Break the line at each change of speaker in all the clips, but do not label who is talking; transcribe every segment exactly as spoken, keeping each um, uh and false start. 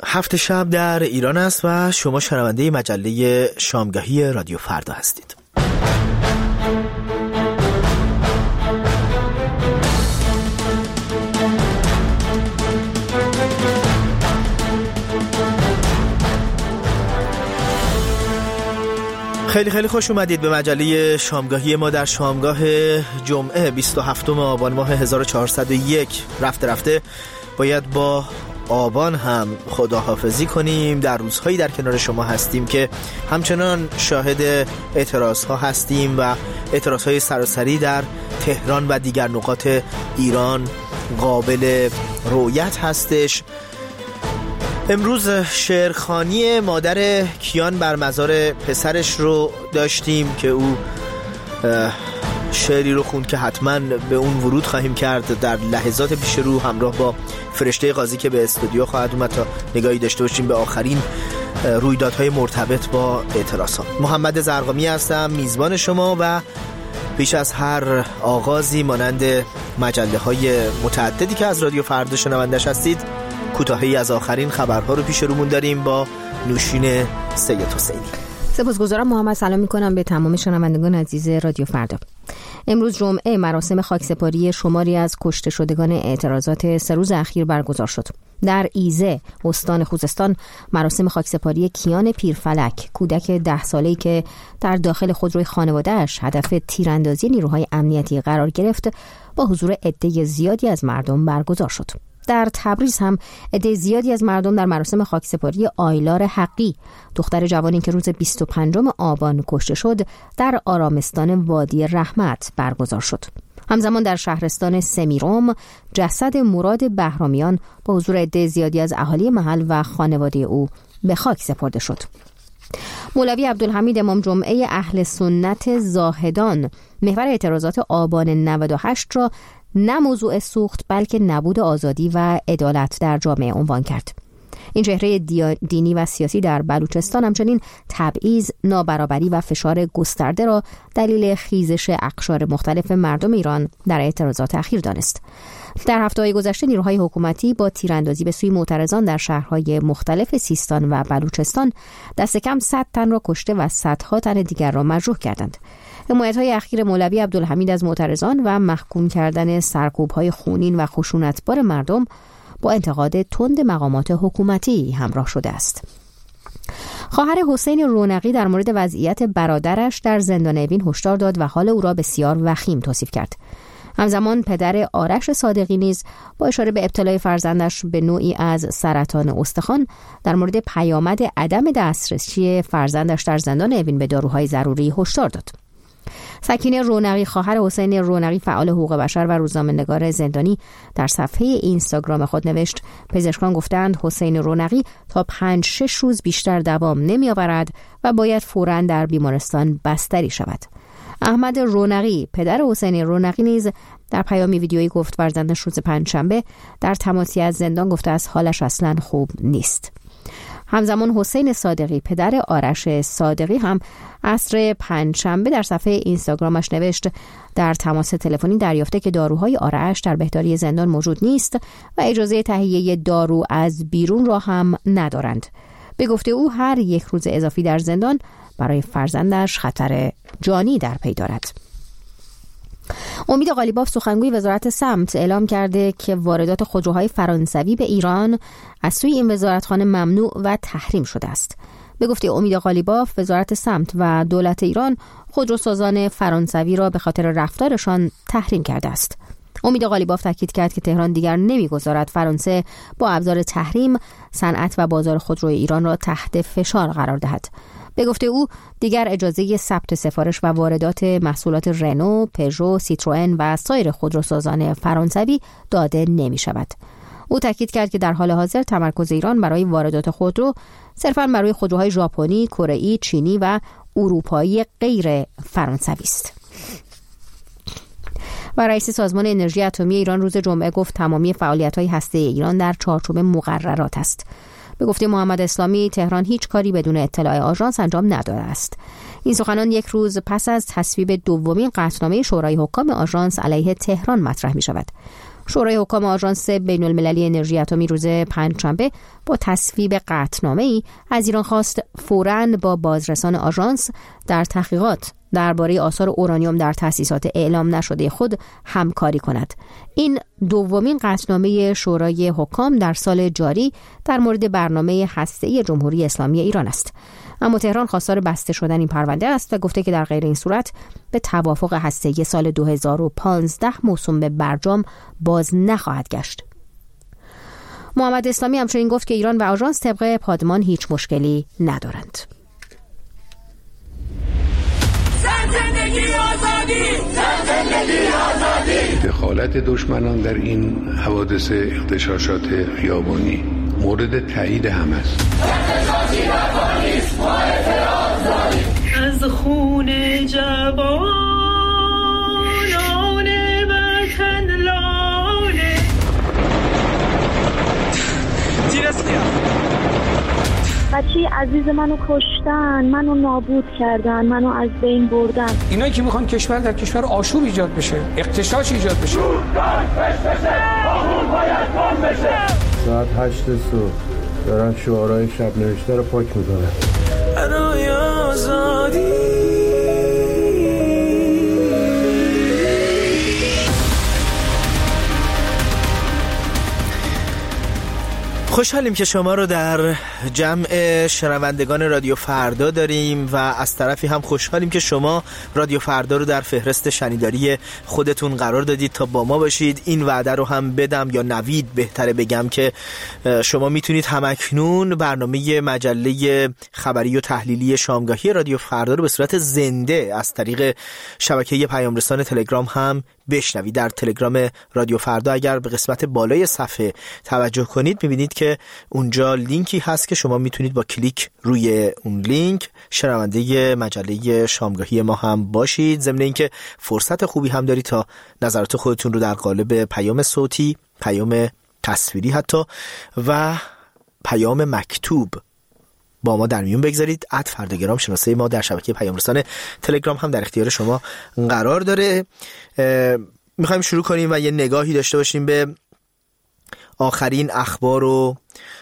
هفت شب در ایران است و شما شنونده مجله شامگاهی رادیو فردا هستید. خیلی خیلی خوش اومدید به مجله شامگاهی ما در شامگاه جمعه بیست و هفتم آبان ماه هزار و چهارصد و یک. رفته رفته باید با آبان هم خداحافظی کنیم. در روزهایی در کنار شما هستیم که همچنان شاهد اعتراض ها هستیم و اعتراض های سراسری در تهران و دیگر نقاط ایران قابل رؤیت هستش. امروز شعرخوانی مادر کیان بر مزار پسرش رو داشتیم که او شعری رو خوند که حتما به اون ورود خواهیم کرد در لحظات پیش رو همراه با فرشته قاضی که به استودیو خواهد اومد تا نگاهی داشته باشیم به آخرین رویدادهای مرتبط با اعتراضات. محمد زرقامی هستم، میزبان شما، و پیش از هر آغازی مانند مجله های متعددی که از رادیو فردا شنوندش هستید، کوتاهی از آخرین خبرها رو پیش رومون داریم با نوشین سید حسینی.
سپاسگزارم محمد. سلام میکنم به تمام شنوندگان عزیز رادیو فردا. امروز جمعه مراسم خاکسپاری شماری از کشته شدگان اعتراضات سه روز اخیر برگزار شد. در ایزه استان خوزستان مراسم خاکسپاری کیان پیرفلک، کودک ده ساله‌ای که در داخل خودروی خانواده‌اش هدف تیراندازی نیروهای امنیتی قرار گرفت، با حضور عده زیادی از مردم برگزار شد. در تبریز هم عده زیادی از مردم در مراسم خاکسپاری آیلار حقی، دختر جوانی که روز بیست و پنجم آبان کشته شد، در آرامستان وادی رحمت برگزار شد. همزمان در شهرستان سمیروم جسد مراد بهرامیان با حضور عده زیادی از اهالی محل و خانواده او به خاک سپرده شد. مولوی عبدالحمید امام جمعه اهل سنت زاهدان محور اعتراضات آبان نود و هشت را نه موضوع سوخت بلکه نبود آزادی و عدالت در جامعه عنوان کرد. این چهره دینی و سیاسی در بلوچستان همچنین تبعیض، نابرابری و فشار گسترده را دلیل خیزش اقشار مختلف مردم ایران در اعتراضات اخیر دانست. در هفته‌های گذشته نیروهای حکومتی با تیراندازی به سوی معترضان در شهرهای مختلف سیستان و بلوچستان دست کم صد تن را کشته و صدها تن دیگر را مجروح کردند. حمایت‌های اخیر مولوی عبدالحمید از معترضان و محکوم کردن سرکوب‌های خونین و خشونتبار مردم با انتقاد تند مقامات حکومتی همراه شده است. خواهر حسین رونقی در مورد وضعیت برادرش در زندان اوین هشدار داد و حال او را بسیار وخیم توصیف کرد. همزمان پدر آرش صادقی نیز با اشاره به ابتلای فرزندش به نوعی از سرطان استخوان در مورد پیامد عدم دسترسی فرزندش در زندان اوین به داروهای ضروری هشدار داد. سکینه رونقی، خواهر حسین رونقی، فعال حقوق بشر و روزنامه‌نگار زندانی، در صفحه اینستاگرام خود نوشت: پزشکان گفتند حسین رونقی تا پنج شش روز بیشتر دوام نمی‌آورد و باید فوراً در بیمارستان بستری شود. احمد رونقی، پدر حسین رونقی، نیز در پیامی ویدیویی گفت فرزندش روز پنجشنبه در تماسی از زندان گفته است حالش اصلاً خوب نیست. همزمان حسین صادقی، پدر آرش صادقی، هم عصر پنجشنبه در صفحه اینستاگرامش نوشت در تماس تلفنی دریافته که داروهای آرش در بهداری زندان موجود نیست و اجازه تهیه دارو از بیرون را هم ندارند. به گفته او هر یک روز اضافی در زندان برای فرزندش خطر جانی در پی دارد. امید قالیباف، سخنگوی وزارت سمت، اعلام کرده که واردات خودروهای فرانسوی به ایران از سوی این وزارتخانه ممنوع و تحریم شده است. به گفته امید قالیباف، وزارت سمت و دولت ایران خودروسازان فرانسوی را به خاطر رفتارشان تحریم کرده است. امید قالیباف تاکید کرد که تهران دیگر نمیگذارد فرانسه با ابزار تحریم صنعت و بازار خودروی ایران را تحت فشار قرار دهد. به گفته او دیگر اجازه ثبت سفارش و واردات محصولات رنو، پژو، سیتروئن و سایر خودروسازان فرانسوی داده نمی شود. او تاکید کرد که در حال حاضر تمرکز ایران برای واردات خودرو صرفاً بر روی خودروهای ژاپنی، کره‌ای، چینی و اروپایی غیر فرانسوی است. و رئیس سازمان انرژی اتمی ایران روز جمعه گفت تمامی فعالیت‌های هسته‌ای ایران در چارچوب مقررات است. به گفته محمد اسلامی، تهران هیچ کاری بدون اطلاع آژانس انجام نداده است. این سخنان یک روز پس از تصویب دومین قطعنامه شورای حکام آژانس علیه تهران مطرح می شود. شورای حکام آژانس بین المللی انرژی اتمی روز پنجشنبه با تصویب قطعنامه‌ای از ایران خواست فوراً با بازرسان آژانس در تحقیقات درباره آثار اورانیوم در تأسیسات اعلام نشده خود همکاری کند. این دومین قطعنامه شورای حکام در سال جاری در مورد برنامه هسته‌ای جمهوری اسلامی ایران است. اما تهران خواستار بسته شدن این پرونده است و گفته که در غیر این صورت به توافق هسته‌ای سال دو هزار و پانزده موسوم به برجام باز نخواهد گشت. محمد اسلامی همچنین گفت که ایران و آژانس طبق پادمان هیچ مشکلی ندارند.
زندگی آزادی، زندگی آزادی.
دخالت دشمنان در این حوادث اغتشاشات خیابانی مورد تایید هم است.
از خون جوانان وطن لاله
بچه عزیز منو کشتن، منو نابود کردن، منو از بین بردن.
اینایی که میخوان کشور در کشور آشوب ایجاد بشه، اغتشاش ایجاد بشه.
ساعت هشت صبح دارن شعارهای شب نوشته رو پاک میکنن.
برای آزادی
خوشحالیم که شما رو در جمع شنوندگان رادیو فردا داریم و از طرفی هم خوشحالیم که شما رادیو فردا رو در فهرست شنیداری خودتون قرار دادید تا با ما باشید. این وعده رو هم بدم یا نوید بهتره بگم که شما میتونید همکنون برنامه مجله خبری و تحلیلی شامگاهی رادیو فردا رو به صورت زنده از طریق شبکه پیام رسان تلگرام هم بشنوید. در تلگرام رادیو فردا اگر به قسمت بالای صفحه توجه کنید میبینید که اونجا لینکی هست که شما میتونید با کلیک روی اون لینک شنونده مجله شامگاهی ما هم باشید. ضمن اینکه فرصت خوبی هم دارید تا نظرات خودتون رو در قالب پیام صوتی، پیام تصویری حتی و پیام مکتوب با ما در میون بگذارید. ات فرداگرام شناسه ما در شبکه پیام رسان تلگرام هم در اختیار شما قرار داره. میخوایم شروع کنیم و یه نگاهی داشته باشیم به آخرین اخبار و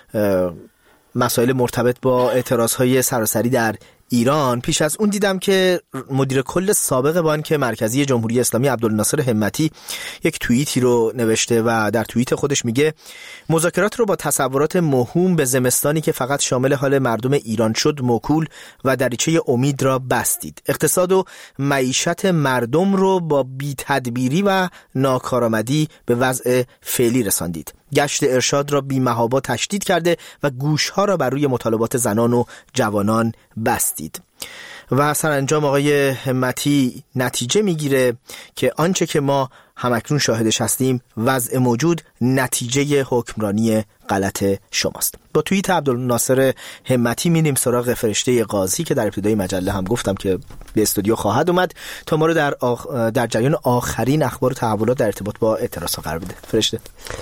مسائل مرتبط با اعتراضهای سراسری در ایران. پیش از اون دیدم که مدیر کل سابق بانک مرکزی جمهوری اسلامی عبدالناصر همتی یک توییتی رو نوشته و در توییت خودش میگه مذاکرات رو با تصورات موهوم به زمستانی که فقط شامل حال مردم ایران شد موکول و دریچه امید را بستید. اقتصاد و معیشت مردم رو با بی‌تدبیری و ناکارآمدی به وضع فعلی رساندید. گشت ارشاد را بی‌محابا تشدید کرده و گوشها را بر روی مطالبات زنان و جوانان بستید. و سرانجام آقای همتی نتیجه میگیره که آنچه که ما همکنون شاهدش هستیم وضع موجود نتیجه حکمرانی غلط شماست. با توییت عبدالناصر همتی میریم سراغ فرشته قاضی که در ابتدای مجله هم گفتم که به استودیو خواهد اومد تا ما رو در, آخ... در جریان آخرین اخبار و تحولات در ارتباط با اعتراضات قرار بده. فرشته.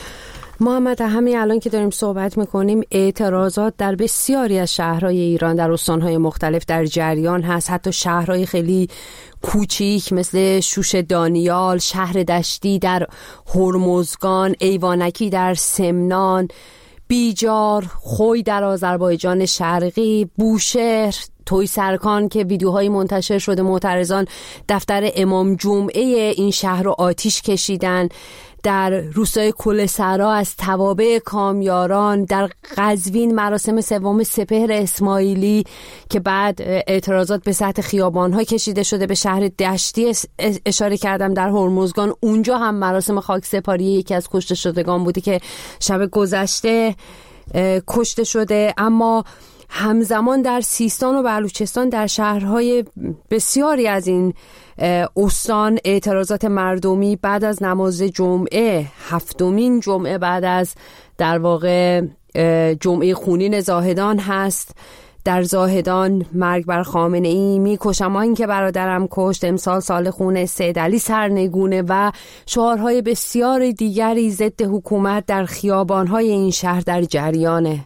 محمد، همین الان که داریم صحبت میکنیم اعتراضات در بسیاری از شهرهای ایران در استانهای مختلف در جریان هست. حتی شهرهای خیلی کوچیک مثل شوش دانیال، شهر دشتی در هرمزگان، ایوانکی در سمنان، بیجار، خوی در آذربایجان شرقی، بوشهر، توی سرکان که ویدیوهای منتشر شده معترضان دفتر امام جمعه این شهر رو آتیش کشیدن، در روستای کله‌سرا از توابع کامیاران، در قزوین مراسم سوم سپهر اسماعیلی که بعد اعتراضات به سطح خیابان‌ها کشیده شده، به شهر دشتی اشاره کردم در هرمزگان، اونجا هم مراسم خاکسپاری یکی از کشته شدگان بوده که شب گذشته کشته شده. اما همزمان در سیستان و بلوچستان در شهرهای بسیاری از این استان اعتراضات مردمی بعد از نماز جمعه، هفتمین جمعه بعد از در واقع جمعه خونین زاهدان هست. در زاهدان مرگ بر خامنه ای، میکشم این که برادرم کشت، امسال سال خون سید علی سرنگونه و شعارهای بسیار دیگری ضد حکومت در خیابانهای این شهر در جریانه.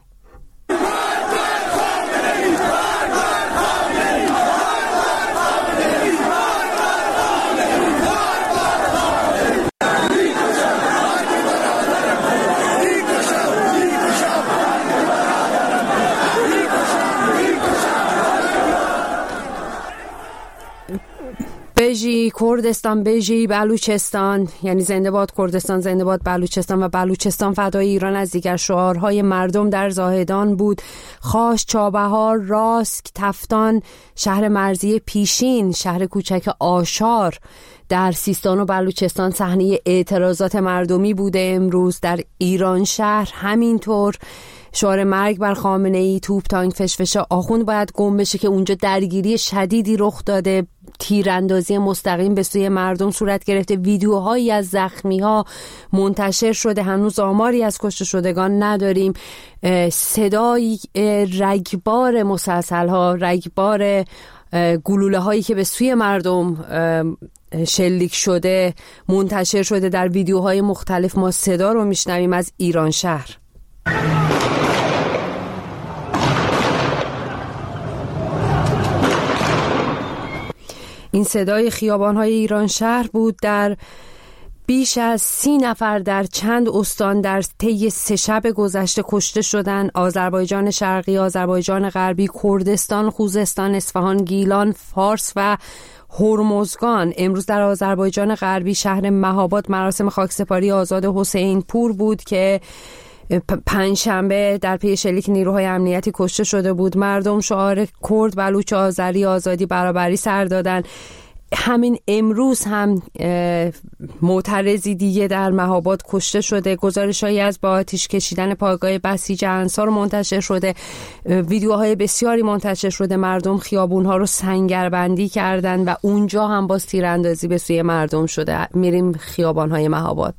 بژی کردستان، بژی بلوچستان، یعنی زنده باد کردستان، زنده باد بلوچستان و بلوچستان فدای ایران از دیگر شعارهای مردم در زاهدان بود. خاش، چابهار، راسک، تفتان، شهر مرزی پیشین، شهر کوچک آشار در سیستان و بلوچستان صحنه اعتراضات مردمی بوده. امروز در ایران شهر همینطور شعار مرگ بر خامنه‌ای، توپ تانک فشفشه آخوند باید گم بشه که اونجا درگیری شدیدی رخ داده، تیراندازی مستقیم به سوی مردم صورت گرفته، ویدیوهایی از زخمی‌ها منتشر شده، هنوز آماری از کشته شدگان نداریم. صدای رگبار مسلسل‌ها، رگبار گلوله هایی که به سوی مردم شلیک شده منتشر شده در ویدیوهای مختلف. ما صدا رو میشنویم از ایران شهر. این صدای خیابان‌های ایران شهر بود. در بیش از سی نفر در چند استان در طی سه شب گذشته کشته شدند. آذربایجان شرقی، آذربایجان غربی، کردستان، خوزستان، اصفهان، گیلان، فارس و هرمزگان. امروز در آذربایجان غربی شهر مهاباد مراسم خاکسپاری آزاد حسین پور بود که پنجشنبه در پی شلیک نیروهای امنیتی کشته شده بود. مردم شعار کرد، بلوچ، آذری، آزادی، برابری سر دادن. همین امروز هم معترضی دیگه در مهاباد کشته شده. گزارش‌هایی از با آتش کشیدن پایگاه بسیج انصار منتشر شده، ویدیوهای بسیاری منتشر شده. مردم خیابون‌ها رو سنگربندی کردن و اونجا هم باز تیراندازی به سوی مردم شده. میریم خیابان‌های مهاباد.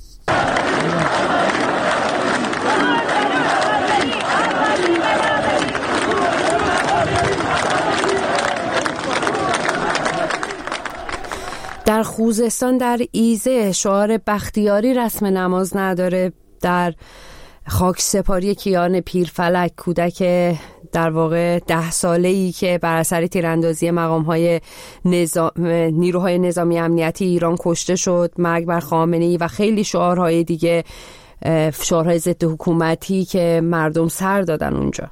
در خوزستان در ایزه شعار بختیاری رسم نماز نداره. در خاک سپاری کیان پیرفلک، کودک در واقع ده ساله‌ای که بر اثر تیراندازی مقام‌های نظام... نیروهای نظامی امنیتی ایران کشته شد، مرگ بر خامنه‌ای و خیلی شعارهای دیگه، شعارهای ضد حکومتی که مردم سر دادن اونجا.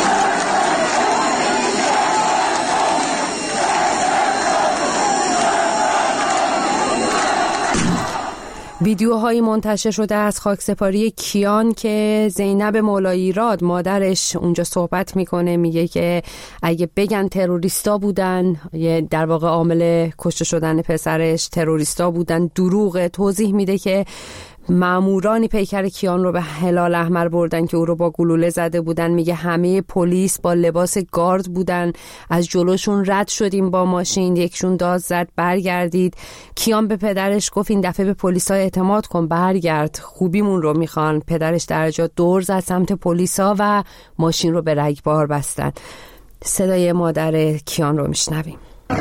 ویدیوهایی منتشر شده از خاکسپاری کیان که زینب مولاییراد مادرش اونجا صحبت میکنه، میگه که اگه بگن تروریستا بودن، در واقع عامل کشته شدن پسرش تروریستا بودن، دروغه. توضیح میده که مامورانی پیکر کیان رو به هلال احمر بردن که او رو با گلوله زده بودن. میگه همه پلیس با لباس گارد بودن، از جلوشون رد شدیم با ماشین، یکشون داد زد برگردید. کیان به پدرش گفت این دفعه به پلیسا اعتماد کن، برگرد، خوبیمون رو میخوان. پدرش در جا دور زد سمت پلیسا و ماشین رو به رگبار بستن. صدای مادر کیان رو میشنویم.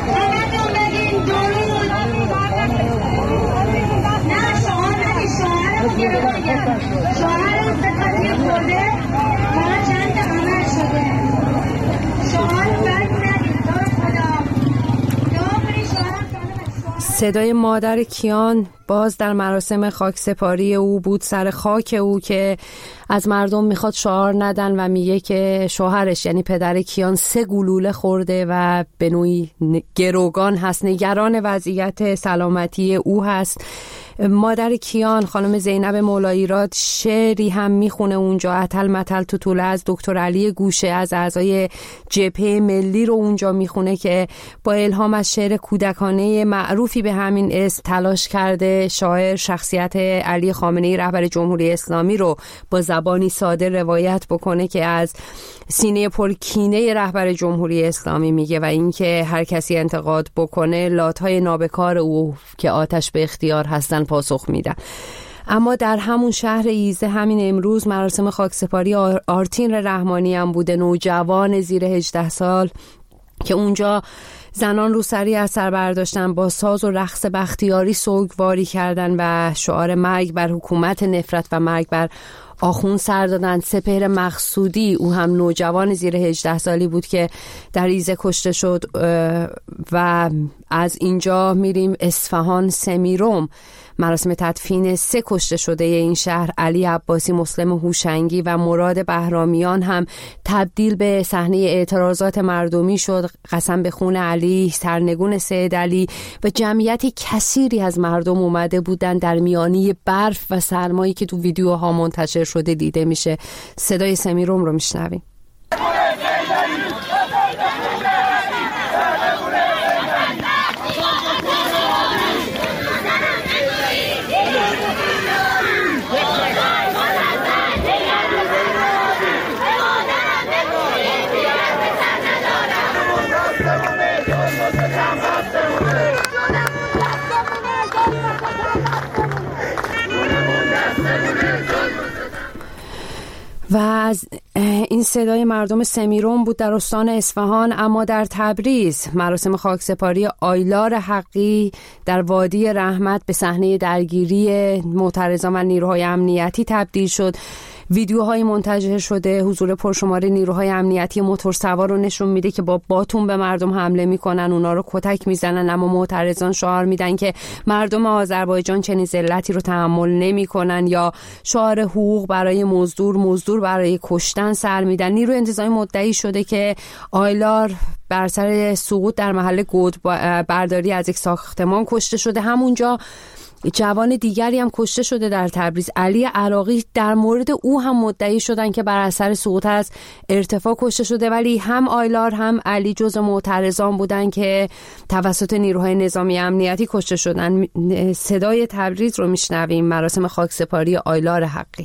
صدای مادر کیان باز در مراسم خاکسپاری او بود، سر خاک او، که از مردم میخواد شعار ندن و میگه که شوهرش یعنی پدر کیان سه گلوله خورده و به نوعی گروگان هست، نگران وضعیت سلامتی او هست. مادر کیان خانم زینب مولاییراد شعری هم میخونه اونجا، اتل متل توتوله، از دکتر علی گوشه، از اعضای جبهه ملی رو اونجا میخونه که با الهام از شعر کودکانه معروفی به همین اسم تلاش کرده شاعر شخصیت علی خامنه‌ای رهبر جمهوری اسلامی رو با زبانی ساده روایت بکنه که از سینه پرکینه رهبر جمهوری اسلامی میگه و اینکه هر کسی انتقاد بکنه لاتهای نابکار او که آتش به اختیار هستن پاسخ میدن. اما در همون شهر ایزه همین امروز مراسم خاکسپاری آرتین رحمانی هم بوده، نوجوان زیر هجده سال که اونجا زنان روسری از سر برداشتن، با ساز و رقص بختیاری سوگواری کردن و شعار مرگ بر حکومت نفرت و مرگ بر آخوند سر دادن. سپهر مقصودی، او هم نوجوان زیر هجده سالی بود که در ایزه کشته شد. و از اینجا میریم اصفهان، سمیروم، مراسم تدفین سه کشته شده این شهر، علی عباسی، مسلم هوشنگی و مراد بهرامیان، هم تبدیل به صحنه اعتراضات مردمی شد. قسم به خون علی، سرنگون سید علی و جمعیتی کثیری از مردم اومده بودن در میانه برف و سرمایی که تو ویدیوها منتشر شده دیده میشه. صدای سمیرم رو میشنویم. و از این صدای مردم سمیرون بود در استان اصفهان. اما در تبریز مراسم خاکسپاری آیلار حقی در وادی رحمت به صحنه درگیری معترضان و نیروهای امنیتی تبدیل شد. ویدیوهای منتشر شده حضور پرشمار نیروهای امنیتی موتورسوار رو نشون میده که با باتون به مردم حمله میکنن، اونا رو کتک میزنن، اما معترضان شعار میدن که مردم آذربایجان چنین ذلتی رو تحمل نمیکنن، یا شعار حقوق برای مزدور، مزدور برای کشتن سر میدن. نیروی انتظامی مدعی شده که آیلار بر سر سقوط در محل گود برداری از یک ساختمان کشته شده. همونجا جوان دیگری هم کشته شده در تبریز، علی عراقی. در مورد او هم مدعی شدن که بر اثر سقوط از ارتفاع کشته شده، ولی هم آیلار هم علی جزو معترضان بودن که توسط نیروهای نظامی امنیتی کشته شدن. صدای تبریز رو میشنویم. مراسم خاکسپاری آیلار حقی.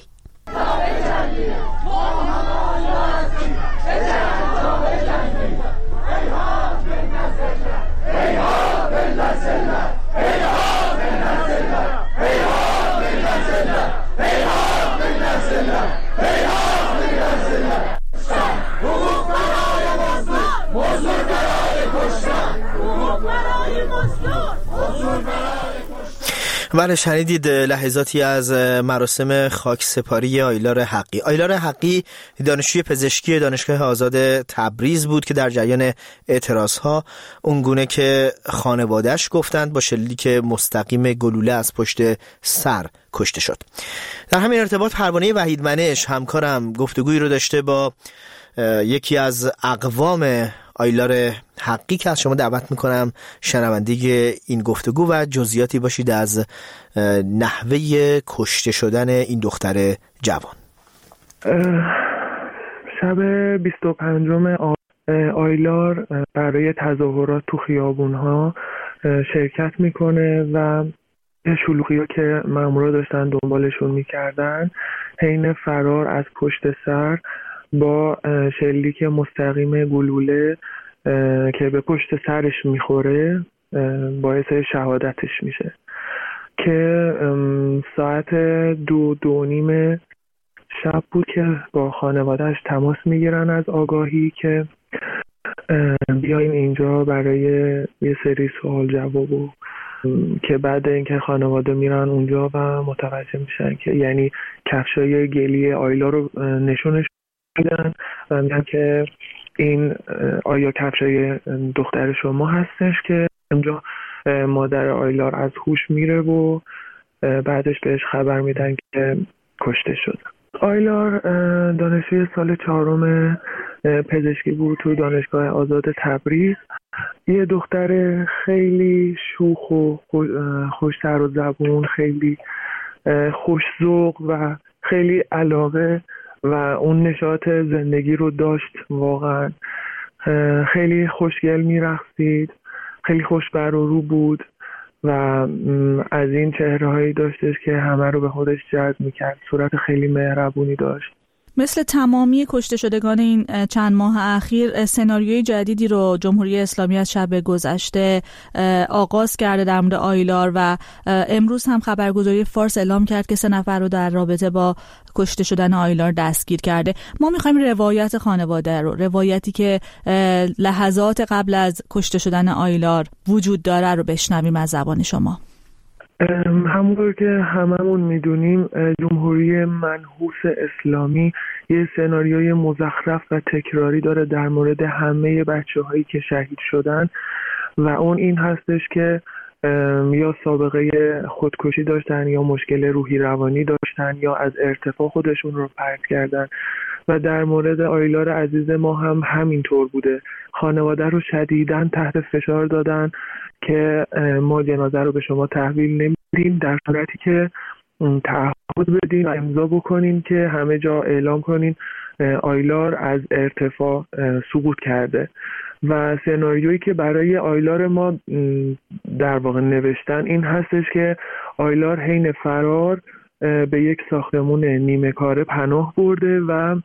بله، شنیدید لحظاتی از مراسم خاکسپاری آیلار حقی. آیلار حقی دانشجوی پزشکی دانشگاه آزاد تبریز بود که در جریان اعتراضها اونگونه که خانواده‌اش گفتند با شلیک مستقیم گلوله از پشت سر کشته شد. در همین ارتباط پروانه وحید منش همکارم گفتگویی رو داشته با یکی از اقوام آیلار حقی که از شما دعوت میکنم شنونده این گفتگو و جزئیاتی باشید از نحوه کشته شدن این دختر جوان.
شب بیست و پنجم آیلار برای تظاهرات تو خیابونها شرکت میکنه و شلوغی ها که مامورا داشتن دنبالشون میکردن، حین فرار از پشت سر با شلیک مستقیم گلوله که به پشت سرش میخوره باعث شهادتش میشه که ساعت دو دو نیم شب بود که با خانوادهش تماس میگیرن از آگاهی که بیایم اینجا برای یه سری سوال جواب و که بعد اینکه خانواده میرن اونجا و متوجه میشن که یعنی کفشای گلی آیلا رو نشونش میدن و میگن که این آیا کفشای دختر شما هستش که اونجا مادر آیلار از هوش میره و بعدش بهش خبر میدن که کشته شد. آیلار دانشجوی سال چهارم پزشکی بود تو دانشگاه آزاد تبریز. یه دختر خیلی شوخ و خوش سر و زبون، خیلی خوش ذوق و خیلی علاقه و اون نشاط زندگی رو داشت. واقعا خیلی خوشگل میرقصید، خیلی خوش بر و رو بود و از این چهره‌هایی داشتش که همه رو به خودش جذب میکرد. صورت خیلی مهربونی داشت.
مثل تمامی کشته شدگان این چند ماه اخیر سناریوی جدیدی رو جمهوری اسلامی از شب گذشته آغاز کرده در مورد آیلار و امروز هم خبرگزاری فارس اعلام کرد که سه نفر رو در رابطه با کشته شدن آیلار دستگیر کرده. ما میخوایم روایت خانواده رو، روایتی که لحظات قبل از کشته شدن آیلار وجود داره رو بشنویم از زبان شما.
همونطور که هممون میدونیم جمهوری منحوس اسلامی یه سناریوی مزخرف و تکراری داره در مورد همه بچه هایی که شهید شدن و اون این هستش که یا سابقه خودکشی داشتن یا مشکل روحی روانی داشتن یا از ارتفاع خودشون رو پرت کردن. و در مورد آیلار عزیز ما هم همینطور بوده. خانواده رو شدیداً تحت فشار دادن که ما جنازه رو به شما تحویل نمیدیم در صورتی که تعهد بدین و امضا بکنین که همه جا اعلام کنین آیلار از ارتفاع سقوط کرده. و سناریویی که برای آیلار ما در واقع نوشتن این هستش که آیلار حین فرار به یک ساختمون نیمه کاره پناه برده و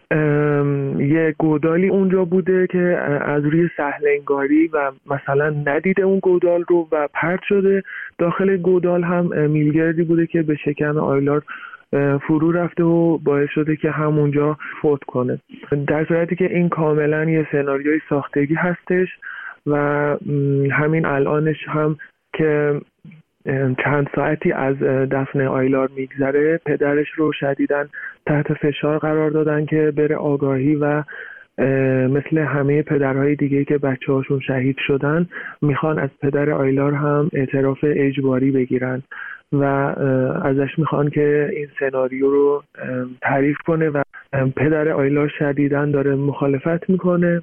یه گودالی اونجا بوده که از روی سهل انگاری و مثلا ندیده اون گودال رو و پرت شده. داخل گودال هم میلگردی بوده که به شکم آیلار فرو رفته و باعث شده که همونجا فوت کنه. در صورتی که این کاملا یه سناریوی ساختگی هستش و همین الانش هم که چند ساعتی از دفن آیلار میگذره پدرش رو شدیداً تحت فشار قرار دادن که بره آگاهی و مثل همه پدرهای دیگه که بچه هاشون شهید شدن میخوان از پدر آیلار هم اعتراف اجباری بگیرن و ازش میخوان که این سناریو رو تعریف کنه و پدر آیلار شدیداً داره مخالفت میکنه.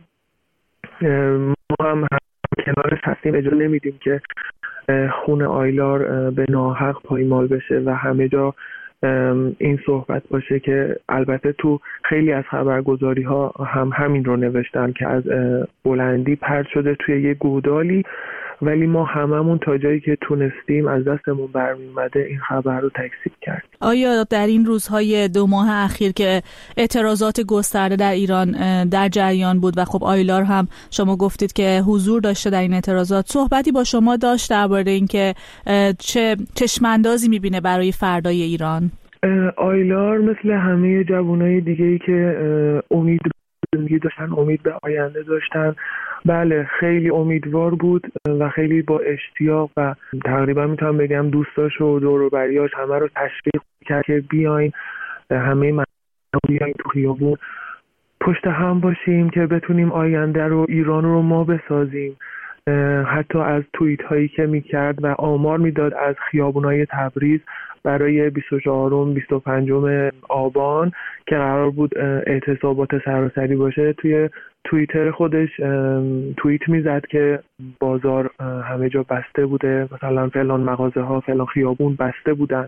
ما هم کنارش هستیم، اجازه نمیدیم که خون آیلار به ناحق پایمال بشه و همه جا این صحبت باشه که البته تو خیلی از خبرگزاری ها هم همین رو نوشتن که از بلندی پرت شده توی یه گودالی، ولی ما هممون تا جایی که تونستیم از دستمون برمی اومده این خبر رو تکذیب کردیم.
آیا در این روزهای دو ماه اخیر که اعتراضات گسترده در ایران در جریان بود و خب آیلار هم شما گفتید که حضور داشته در این اعتراضات، صحبتی با شما داشت درباره اینکه چه چشماندازی میبینه برای فردای ایران؟
آیلار مثل همه جوانای دیگه‌ای که امید زندگی داشتن، امید به آینده داشتن، بله خیلی امیدوار بود و خیلی با اشتیاق و تقریبا میتونم بگم دوستاش و دور و بریاش همه رو تشویق کرد که بیاین همه مردم بیاین تو خیابون پشت هم باشیم که بتونیم آینده رو ایران رو ما بسازیم. حتی از توییت هایی که میکرد و آمار میداد از خیابونای تبریز برای بیست و چهارم بیست و پنجم آبان که قرار بود اعتصابات سراسری باشه، توی توییتر خودش توییت میزد که بازار همه جا بسته بوده، مثلا فلان مغازه ها فلان خیابون بسته بودن.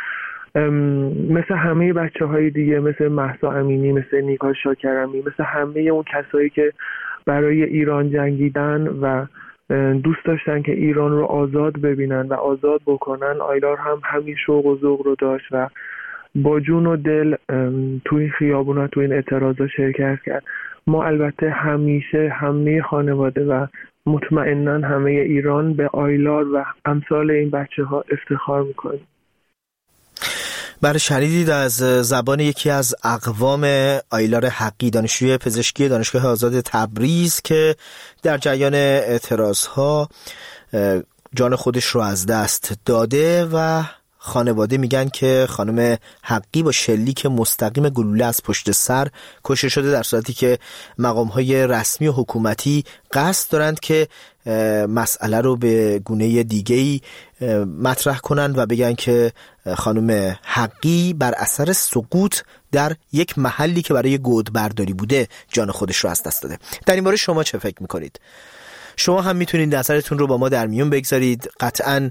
مثل همه بچه های دیگه، مثل مهسا امینی، مثل نیکا شاکرمی، مثل همه اون کسایی که برای ایران جنگیدن و دوست داشتن که ایران رو آزاد ببینن و آزاد بکنن، آیلار هم همین شوق و ذوق رو داشت و با جون و دل تو این خیابونا تو این اعتراضا شرکت کرد. ما البته همیشه همه خانواده و مطمئناً همه ایران به آیلار و امثال این بچه ها افتخار میکنیم.
برای شنیدید از زبان یکی از اقوام آیلار حقی، دانشجوی پزشکی دانشگاه آزاد تبریز که در جریان اعتراضها جان خودش رو از دست داده و خانواده میگن که خانم حقی با شلیک مستقیم گلوله از پشت سر کشته شده، در صورتی که مقام‌های رسمی و حکومتی قصد دارند که مسئله رو به گونه دیگه‌ای مطرح کنند و بگن که خانم حقی بر اثر سقوط در یک محلی که برای گود برداری بوده جان خودش رو از دست داده. در این باره شما چه فکر میکنید؟ شما هم میتونید نظرتون رو با ما در میون بگذارید. قطعاً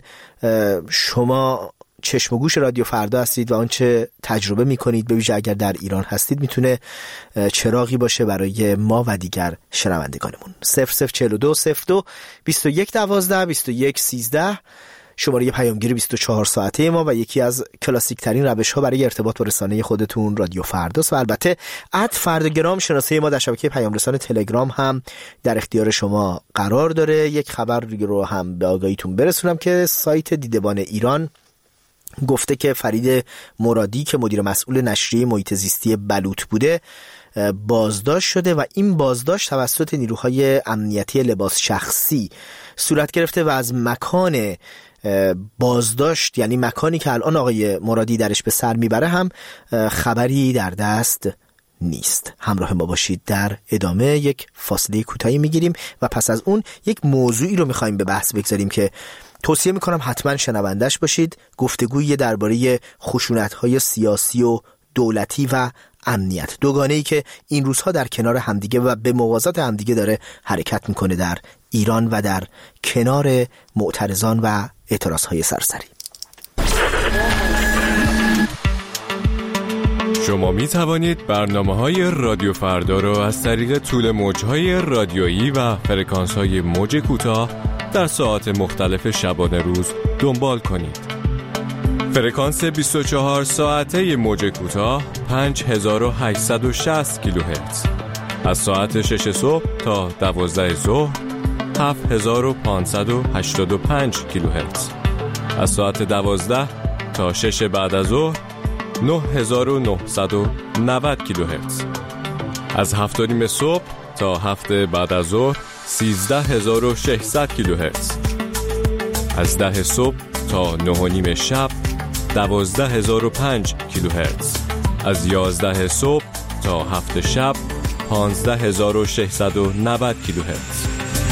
شما چشم و گوش رادیو فردا هستید و آنچه تجربه میکنید به ویژه اگر در ایران هستید میتونه چراغی باشه برای ما و دیگر شنوندگانمون. صفر صفر چهل و دو صفر دو بیست و یک دوازده بیست و یک سیزده شماره پیامگیر بیست و چهار ساعته ما و یکی از کلاسیک ترین روش ها برای ارتباط با رسانه خودتون رادیو فرداست و البته ات فرداگرام شناسه ما در شبکه پیام رسان تلگرام هم در اختیار شما قرار داره. یک خبر رو هم به آگاهیتون برسونم که سایت دیدبان ایران گفته که فرید مرادی که مدیر مسئول نشریه محیط زیستی بلوط بوده بازداشت شده و این بازداشت توسط نیروهای امنیتی لباس شخصی صورت گرفته و از مکان بازداشت، یعنی مکانی که الان آقای مرادی درش به سر میبره، هم خبری در دست نیست. همراه ما باشید. در ادامه یک فاصله کوتاهی میگیریم و پس از اون یک موضوعی رو میخوایم به بحث بگذاریم که توصیه میکنم حتما شنوندش باشید. گفتگوی درباره خشونت‌های سیاسی و دولتی و امنیت، دوگانه‌ای که این روزها در کنار همدیگه و به موازات همدیگه داره حرکت میکنه در ایران و در کنار معترضان و اعتراضهای سرسری.
شما می توانید برنامه‌های رادیو فردا را از طریق طول موج‌های رادیویی و فرکانس‌های موج کوتاه در ساعات مختلف شبانه روز دنبال کنید. فرکانس بیست و چهار ساعته موج کوتاه پنج هزار و هشتصد و شصت کیلوهرتز، از ساعت شش صبح تا دوازده ظهر هفت هزار و پانصد و هشتاد و پنج کیلوهرتز، از ساعت دوازده تا شش بعد از ظهر نه هزار و نهصد و نود کیلوهرتز، از هفت و نیم صبح تا هفت بعد از ظهر سیزده هزار و ششصد کیلوهرتز، از ده صبح تا نه و نیم شب دوازده هزار و پنج کیلوهرتز، از یازده صبح تا هفت شب پانزده هزار و ششصد و نود کیلوهرتز.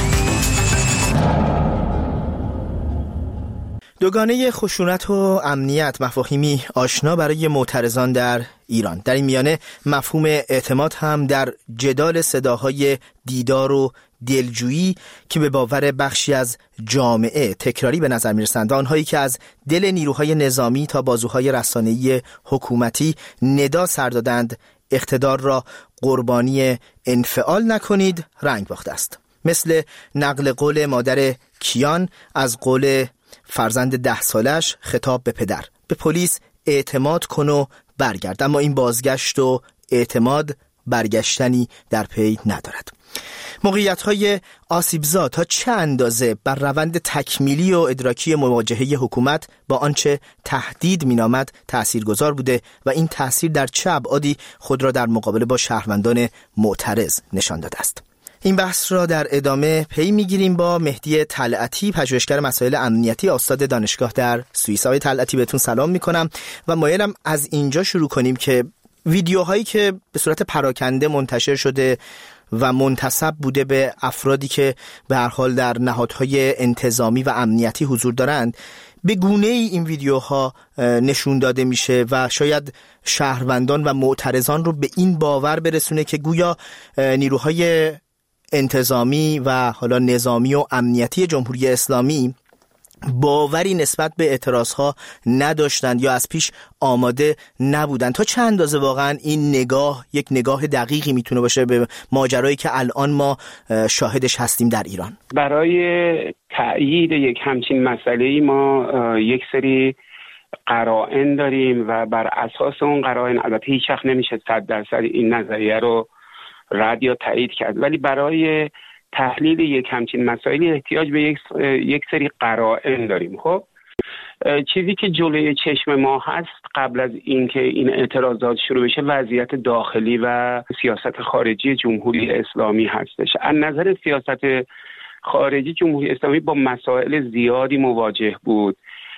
دوگانه خشونت و امنیت مفاهیمی آشنا برای معترضان در ایران. در این میانه مفهوم اعتماد هم در جدال صداهای دیدار و دلجویی که به باور بخشی از جامعه تکراری به نظر میرسند، آنهایی که از دل نیروهای نظامی تا بازوهای رسانه‌ای حکومتی ندا سر دادند اقتدار را قربانی انفعال نکنید، رنگ باخته است. مثل نقل قول مادر کیان از قول فرزند ده سالش خطاب به پدر: به پلیس اعتماد کن و برگرد. اما این بازگشت و اعتماد برگشتنی در پی ندارد. موقعیت‌های آسیبزا تا چه اندازه بر روند تکمیلی و ادراکی مواجهه حکومت با آنچه تهدید می‌نامد تأثیرگذار بوده و این تأثیر در چه ابعادی خود را در مقابله با شهروندان معترض نشان داده است. این بحث را در ادامه پی میگیریم با مهدی طلعتی، پژوهشگر مسائل امنیتی، استاد دانشگاه در سوئیس. آقای طلعتی بهتون سلام میکنم و مایلم از اینجا شروع کنیم که ویدیوهایی که به صورت پراکنده منتشر شده و منتسب بوده به افرادی که به هر حال در نهادهای انتظامی و امنیتی حضور دارند، به گونه‌ای این ویدیوها نشون داده میشه و شاید شهروندان و معترضان رو به این باور برسونه که گویا نیروهای انتظامی و حالا نظامی و امنیتی جمهوری اسلامی باوری نسبت به اعتراضها نداشتند یا از پیش آماده نبودند. تا چند اندازه واقعا این نگاه یک نگاه دقیقی میتونه باشه به ماجرایی که الان ما شاهدش هستیم در ایران؟
برای تأیید یک همچین مسئله‌ای ما یک سری قرائن داریم و بر اساس اون قرائن البته هیچ وقت نمیشه صد درصد این نظریه رو رد یا تایید کرد، ولی برای تحلیل یک همچین مسائلی احتیاج به یک یک سری قرائن داریم. خب چیزی که جلوی چشم ما هست قبل از اینکه این اعتراضات شروع بشه وضعیت داخلی و سیاست خارجی جمهوری اسلامی هستش. از نظر سیاست خارجی جمهوری اسلامی با مسائل زیادی مواجه بود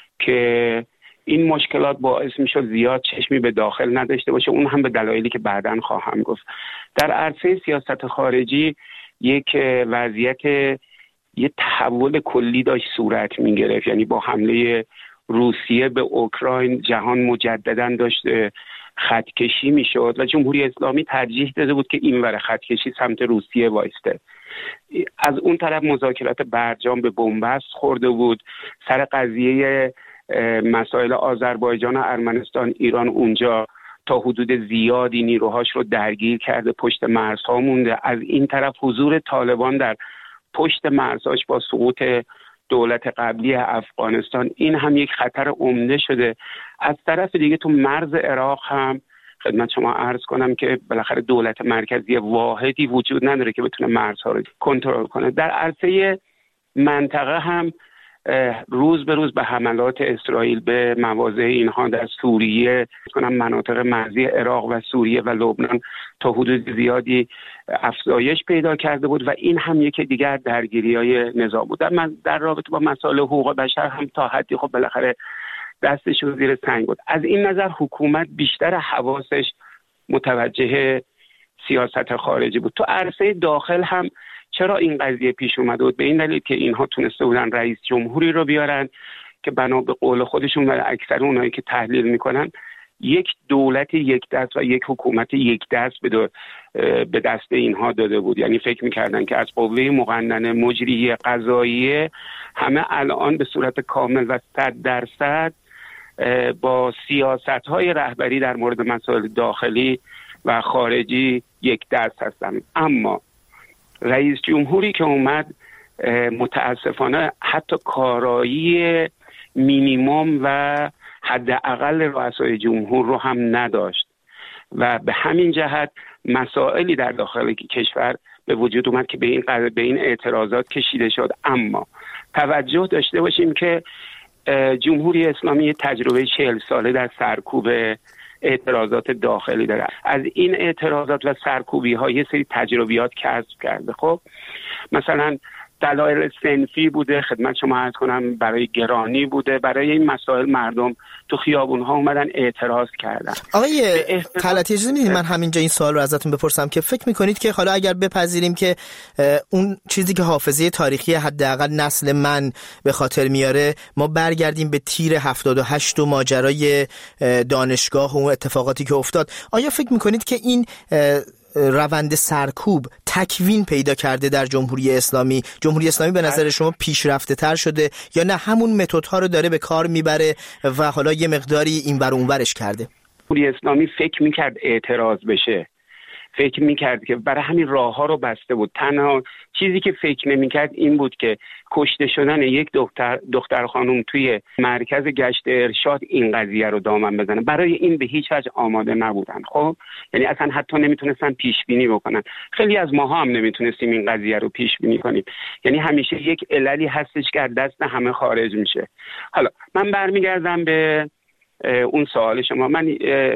که این مشکلات باعث میشد زیاد چشمی به داخل نداشته باشه، اون هم به دلایلی که بعداً خواهم گفت. در عرصه سیاست خارجی یک وضعیت یه تحول کلی داشت صورت میگرفت، یعنی با حمله روسیه به اوکراین جهان مجدداً داشت خطکشی میشد و جمهوری اسلامی ترجیح داده بود که اینور خطکشی سمت روسیه وایسته. از اون طرف مذاکرات برجام به بنبست خورده بود سر قضیه مسائل آذربایجان و ارمنستان. ایران اونجا تا حدود زیادی نیروهاش رو درگیر کرده، پشت مرزها مونده. از این طرف حضور طالبان در پشت مرزهاش با سقوط دولت قبلی افغانستان این هم یک خطر عمده شده. از طرف دیگه تو مرز عراق هم خدمت شما عرض کنم که بالاخره دولت مرکزی واحدی وجود نداره که بتونه مرزها رو کنترل کنه. در عرصه منطقه هم روز به روز به حملات اسرائیل به مواضع اینها در سوریه، کنم مناطق مرزی عراق و سوریه و لبنان تا حدود زیادی افزایش پیدا کرده بود و این هم یکی دیگر درگیری‌های نظام بود. در, در رابطه با مسائل حقوق بشر هم تا حدی خب بالاخره دستش رو زیر سنگ بود. از این نظر حکومت بیشتر حواسش متوجه سیاست خارجی بود. تو عرصه داخل هم چرا این قضیه پیش اومده بود؟ به این دلیل که اینها تونسته بودن رئیس جمهوری رو بیارن که بنا به قول خودشون و اکثر اونایی که تحلیل میکنن یک دولت یک دست و یک حکومت یک دست به دست اینها داده بود. یعنی فکر میکردن که از قوه مقننه مجریه قضاییه همه الان به صورت کامل و صد درصد با سیاست‌های رهبری در مورد مسائل داخلی و خارجی یک دست هستن. اما رئیس جمهوری که اومد متاسفانه حتی کارایی مینیمم و حداقل رؤسای جمهور رو هم نداشت و به همین جهت مسائلی در داخل کشور به وجود اومد که به این قضیه به این اعتراضات کشیده شد. اما توجه داشته باشیم که جمهوری اسلامی تجربه چهل ساله در سرکوب اعتراضات داخلی داره. از این اعتراضات و سرکوبی ها یه سری تجربیات کسب کرده. خب مثلا دلایل صنفی بوده، خدمت شما عرض کنم، برای گرانی بوده، برای این مسائل مردم تو خیابون ها اومدن اعتراض کردن.
آقای طلعتی اجازه میدید من همینجا این سوال رو ازتون بپرسم که فکر میکنید که حالا اگر بپذیریم که اون چیزی که حافظه تاریخی حداقل نسل من به خاطر میاره ما برگردیم به تیر هفتاد و هشت و ماجرای دانشگاه و اتفاقاتی که افتاد، آیا فکر میکنید که این روند سرکوب تکوین پیدا کرده در جمهوری اسلامی؟ جمهوری اسلامی به نظر شما پیشرفته تر شده یا نه همون متدها رو داره به کار میبره و حالا یه مقداری این ور اون ورش کرده؟
جمهوری اسلامی فکر میکرد اعتراض بشه، فکر میکرد که برای همین راه ها رو بسته بود. تنها چیزی که فکر نمیکرد این بود که کشته شدن یک دختر دختر خانم توی مرکز گشت ارشاد این قضیه رو دامن بزنه. برای این به هیچ وجه آماده نبودن. خب یعنی اصلا حتی نمیتونستن پیش بینی بکنن. خیلی از ماها هم نمیتونستیم این قضیه رو پیش بینی کنیم. یعنی همیشه یک عللی هستش که دست همه خارج میشه. حالا من برمیگردم به اون سوال شما. من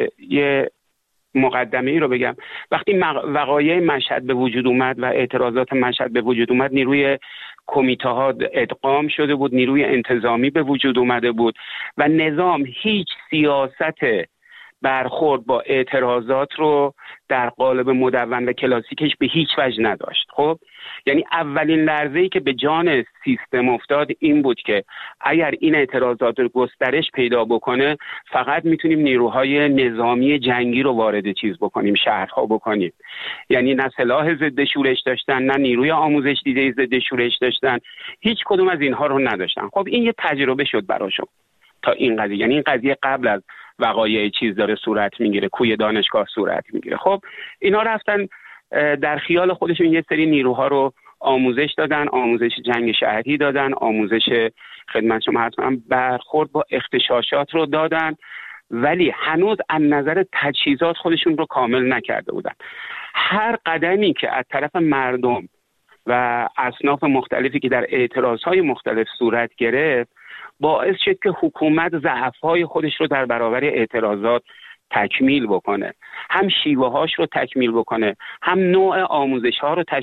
یه مقدمه ای رو بگم. وقتی وقایع مشهد به وجود اومد و اعتراضات مشهد به وجود اومد، نیروی کمیته ها ادغام شده بود، نیروی انتظامی به وجود اومده بود و نظام هیچ سیاست برخورد با اعتراضات رو در قالب مدون و کلاسیکش به هیچ وجه نداشت. خب یعنی اولین لرزه‌ای که به جان سیستم افتاد این بود که اگر این اعتراضات رو گسترش پیدا بکنه فقط میتونیم نیروهای نظامی جنگی رو وارد چیز بکنیم، شهرها بکنیم. یعنی نه سلاح ضد شورش داشتن، نه نیروی آموزش دیده ضد شورش داشتن، هیچ کدوم از اینها رو نداشتن. خب این یه تجربه شد براشون تا این قضیه. یعنی این قضیه قبل از وقایع چیز داره صورت میگیره، کوی دانشگاه صورت میگیره. خب اینا رفتن در خیال خودشون یه سری نیروها رو آموزش دادن، آموزش جنگ شهری دادن، آموزش خدمت شما حتما برخورد با اغتشاشات رو دادن، ولی هنوز از نظر تجهیزات خودشون رو کامل نکرده بودن. هر قدمی که از طرف مردم و اصناف مختلفی که در اعتراضهای مختلف صورت گرفت باعث شد که حکومت ضعف‌های خودش رو در برابر اعتراضات تکمیل بکنه، هم شیوه هاش رو تکمیل بکنه، هم نوع آموزش ها رو تش...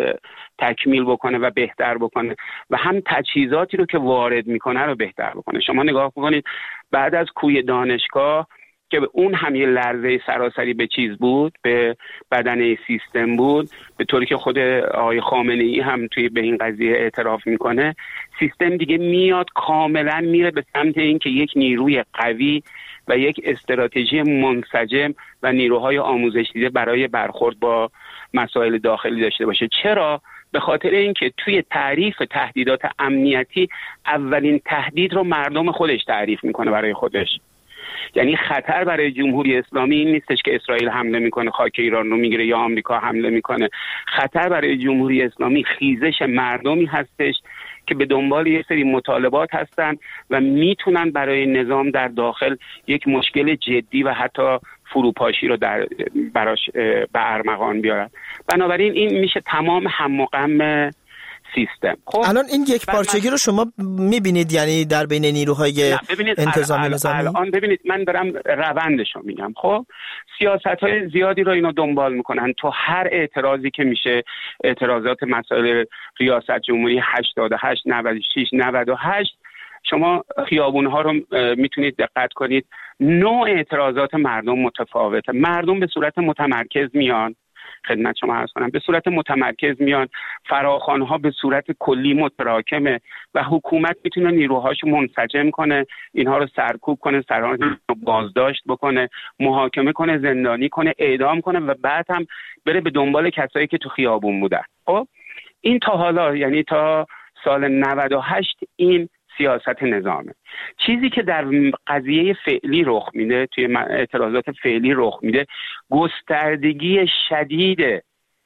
تکمیل بکنه و بهتر بکنه و هم تجهیزاتی رو که وارد میکنه رو بهتر بکنه. شما نگاه بکنید بعد از کوی دانشگاه که اون هم یه لرزه سراسری به چیز بود، به بدنه سیستم بود، به طوری که خود آقای خامنه‌ای هم توی به این قضیه اعتراف میکنه، سیستم دیگه میاد کاملا میره به سمت این که یک نیروی قوی و یک استراتژی منسجم و نیروهای آموزش دیده برای برخورد با مسائل داخلی داشته باشه. چرا؟ به خاطر اینکه توی تعریف تهدیدات امنیتی اولین تهدید رو مردم خودش تعریف میکنه برای خودش. یعنی خطر برای جمهوری اسلامی این نیستش که اسرائیل حمله میکنه خاک ایران رو میگیره یا آمریکا حمله میکنه. خطر برای جمهوری اسلامی خیزش مردمی هستش که به دنبال یک سری مطالبات هستن و میتونن برای نظام در داخل یک مشکل جدی و حتی فروپاشی رو در براش به ارمغان بیارن. بنابراین این میشه تمام هم و غم سیستم.
خب الان این یک پارچگی رو شما میبینید یعنی در بین نیروهای انتظامی نظامی؟
الان ببینید من دارم روندش رو میگم. خب سیاست‌های زیادی رو اینا دنبال میکنن. تو هر اعتراضی که میشه، اعتراضات مسائل ریاست جمهوری هشتاد و هشت، نود و شش، نود و هشت، شما خیابون‌ها رو میتونید دقت کنید، نوع اعتراضات مردم متفاوته. مردم به صورت متمرکز میان خدمت شما عرض کنم، به صورت متمرکز میان، فراخوان‌ها به صورت کلی متراکمه و حکومت میتونه نیروهاشو منسجم کنه، اینها رو سرکوب کنه، سران رو بازداشت بکنه، محاکمه کنه، زندانی کنه، اعدام کنه و بعد هم بره به دنبال کسایی که تو خیابون بودن. خب این تا حالا، یعنی تا سال نود و هشت این سیاست نظامه. چیزی که در قضیه فعلی رخ میده، توی اعتراضات فعلی رخ میده، گستردگی شدید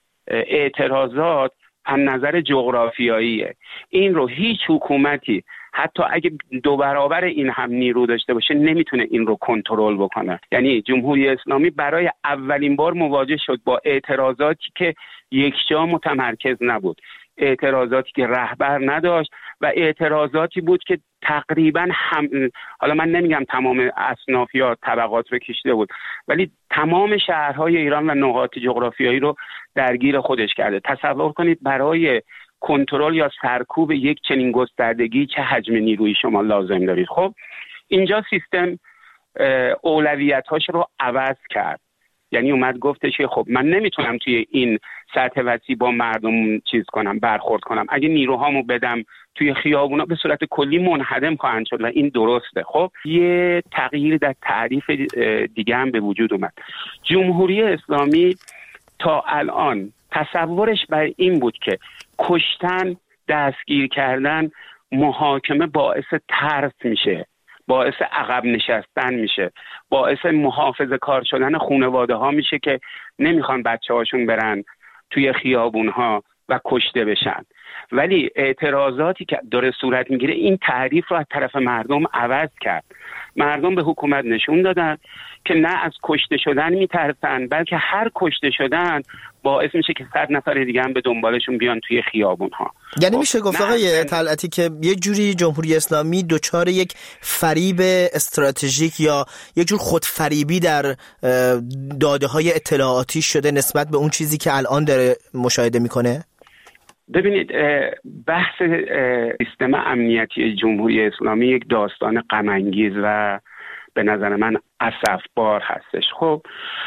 اعتراضات از نظر جغرافیاییه. این رو هیچ حکومتی حتی اگه دو برابر این هم نیرو داشته باشه نمیتونه این رو کنترل بکنه. یعنی جمهوری اسلامی برای اولین بار مواجه شد با اعتراضاتی که یکجا متمرکز نبود، اعتراضاتی که رهبر نداشت و اعتراضاتی بود که تقریبا هم، حالا من نمیگم تمام اصناف یا طبقات رو کشیده بود، ولی تمام شهرهای ایران و نقاط جغرافیایی رو درگیر خودش کرده. تصور کنید برای کنترل یا سرکوب یک چنین گستردگی چه حجم نیرویی شما لازم دارید. خب اینجا سیستم اولویت‌هاش رو عوض کرد، یعنی اومد گفتش که خب من نمیتونم توی این سطح وسیع با مردم چیز کنم، برخورد کنم، اگه نیروهامو بدم توی خیابونا به صورت کلی منهدم خواهند شد و این درسته. خب یه تغییر در تعریف دیگه هم به وجود اومد. جمهوری اسلامی تا الان تصورش بر این بود که کشتن، دستگیر کردن، محاکمه باعث ترس میشه، باعث عقب نشستن میشه، باعث محافظه کار شدن خانواده ها میشه که نمیخوان بچه هاشون برن توی خیابون ها و کشته بشن. ولی اعتراضاتی که داره صورت میگیره این تعریف رو از طرف مردم عوض کرد. مردم به حکومت نشون دادن که نه از کشته شدن میترسن، بلکه هر کشته شدن باعث میشه که صد نفر دیگه هم به دنبالشون بیان توی خیابون ها.
یعنی میشه گفت آقای طلعتی که یه جوری جمهوری اسلامی دوچار یک فریب استراتژیک یا یک جور خودفریبی در داده های اطلاعاتی شده نسبت به اون چیزی که الان داره مشاهده میکنه؟
ببینید، بحث سیستم امنیتی جمهوری اسلامی یک داستان غم انگیز و به نظر من اسفبار هستش. خب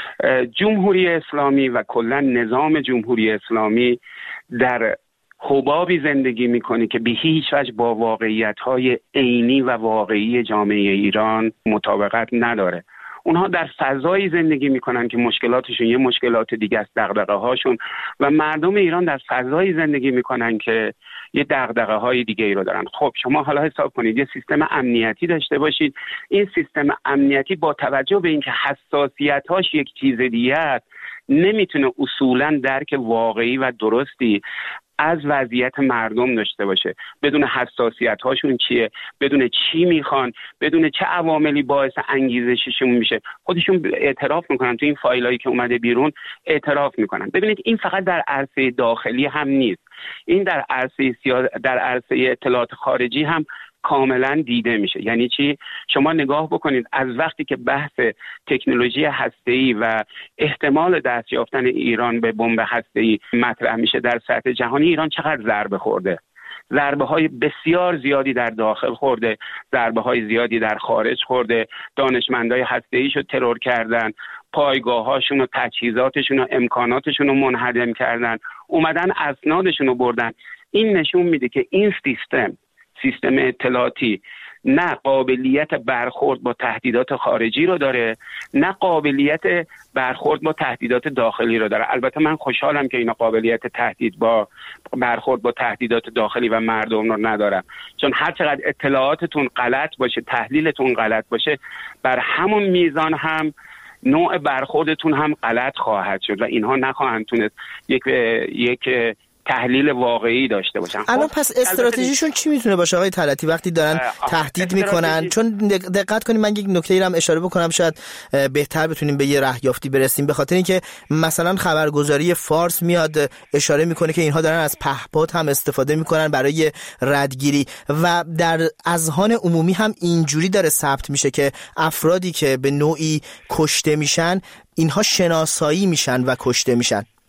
جمهوری اسلامی و کلا نظام جمهوری اسلامی در حبابی زندگی میکنه که به هیچ وجه با واقعیت‌های عینی و واقعی جامعه ایران مطابقت نداره. اونها در فضایی زندگی میکنن که مشکلاتشون یه مشکلات دیگه است، دغدغه هاشون، و مردم ایران در فضایی زندگی میکنن که یه دغدغه های دیگه ای رو دارن. خب شما حالا حساب کنید یه سیستم امنیتی داشته باشید، این سیستم امنیتی با توجه به اینکه حساسیت هاش یک چیز دیگه است نمیتونه اصولا درک واقعی و درستی از وضعیت مردم داشته باشه، بدون حساسیت هاشون چیه، بدون چی میخوان، بدون چه عواملی باعث انگیزششون میشه. خودشون اعتراف میکنن تو این فایلایی که اومده بیرون، اعتراف میکنن. ببینید این فقط در عرصه داخلی هم نیست، این در عرصه سیاست، در عرصه اطلاعات خارجی هم کاملا دیده میشه. یعنی چی؟ شما نگاه بکنید از وقتی که بحث تکنولوژی هسته‌ای و احتمال دست یافتن ایران به بمب هسته‌ای مطرح میشه در سطح جهانی، ایران چقدر ضربه خورده. ضربه های بسیار زیادی در داخل خورده، ضربه های زیادی در خارج خورده، دانشمندای هسته‌ای شو ترور کردن، پایگاه هاشون و تجهیزاتشون و امکاناتشون رو منهدم کردن، اومدن اسنادشون رو بردن. این نشون میده که این سیستم سیستم اطلاعاتی نه قابلیت برخورد با تهدیدات خارجی رو داره، نه قابلیت برخورد با تهدیدات داخلی رو داره. البته من خوشحالم که اینا قابلیت تهدید با برخورد با تهدیدات داخلی و مردم رو ندارم، چون هر چقدر اطلاعاتتون غلط باشه، تحلیلتون غلط باشه، بر همون میزان هم نوع برخوردتون هم غلط خواهد شد و اینها نخواهند تونست یک یک تحلیل واقعی داشته باشن.
الان پس استراتژیشون چی میتونه باشه آقای طلعتی وقتی دارن تهدید میکنن؟ چون دقت کنیم، من یک نکته رو هم اشاره بکنم شاید بهتر بتونیم به یه رهیافتی برسیم، به خاطر اینکه مثلا خبرگزاری فارس میاد اشاره میکنه که اینها دارن از پهپاد هم استفاده میکنن برای ردگیری و در اذهان عمومی هم اینجوری داره ثبت میشه که افرادی که به نوعی کشته میشن اینها شناسایی میشن و کشته میشن.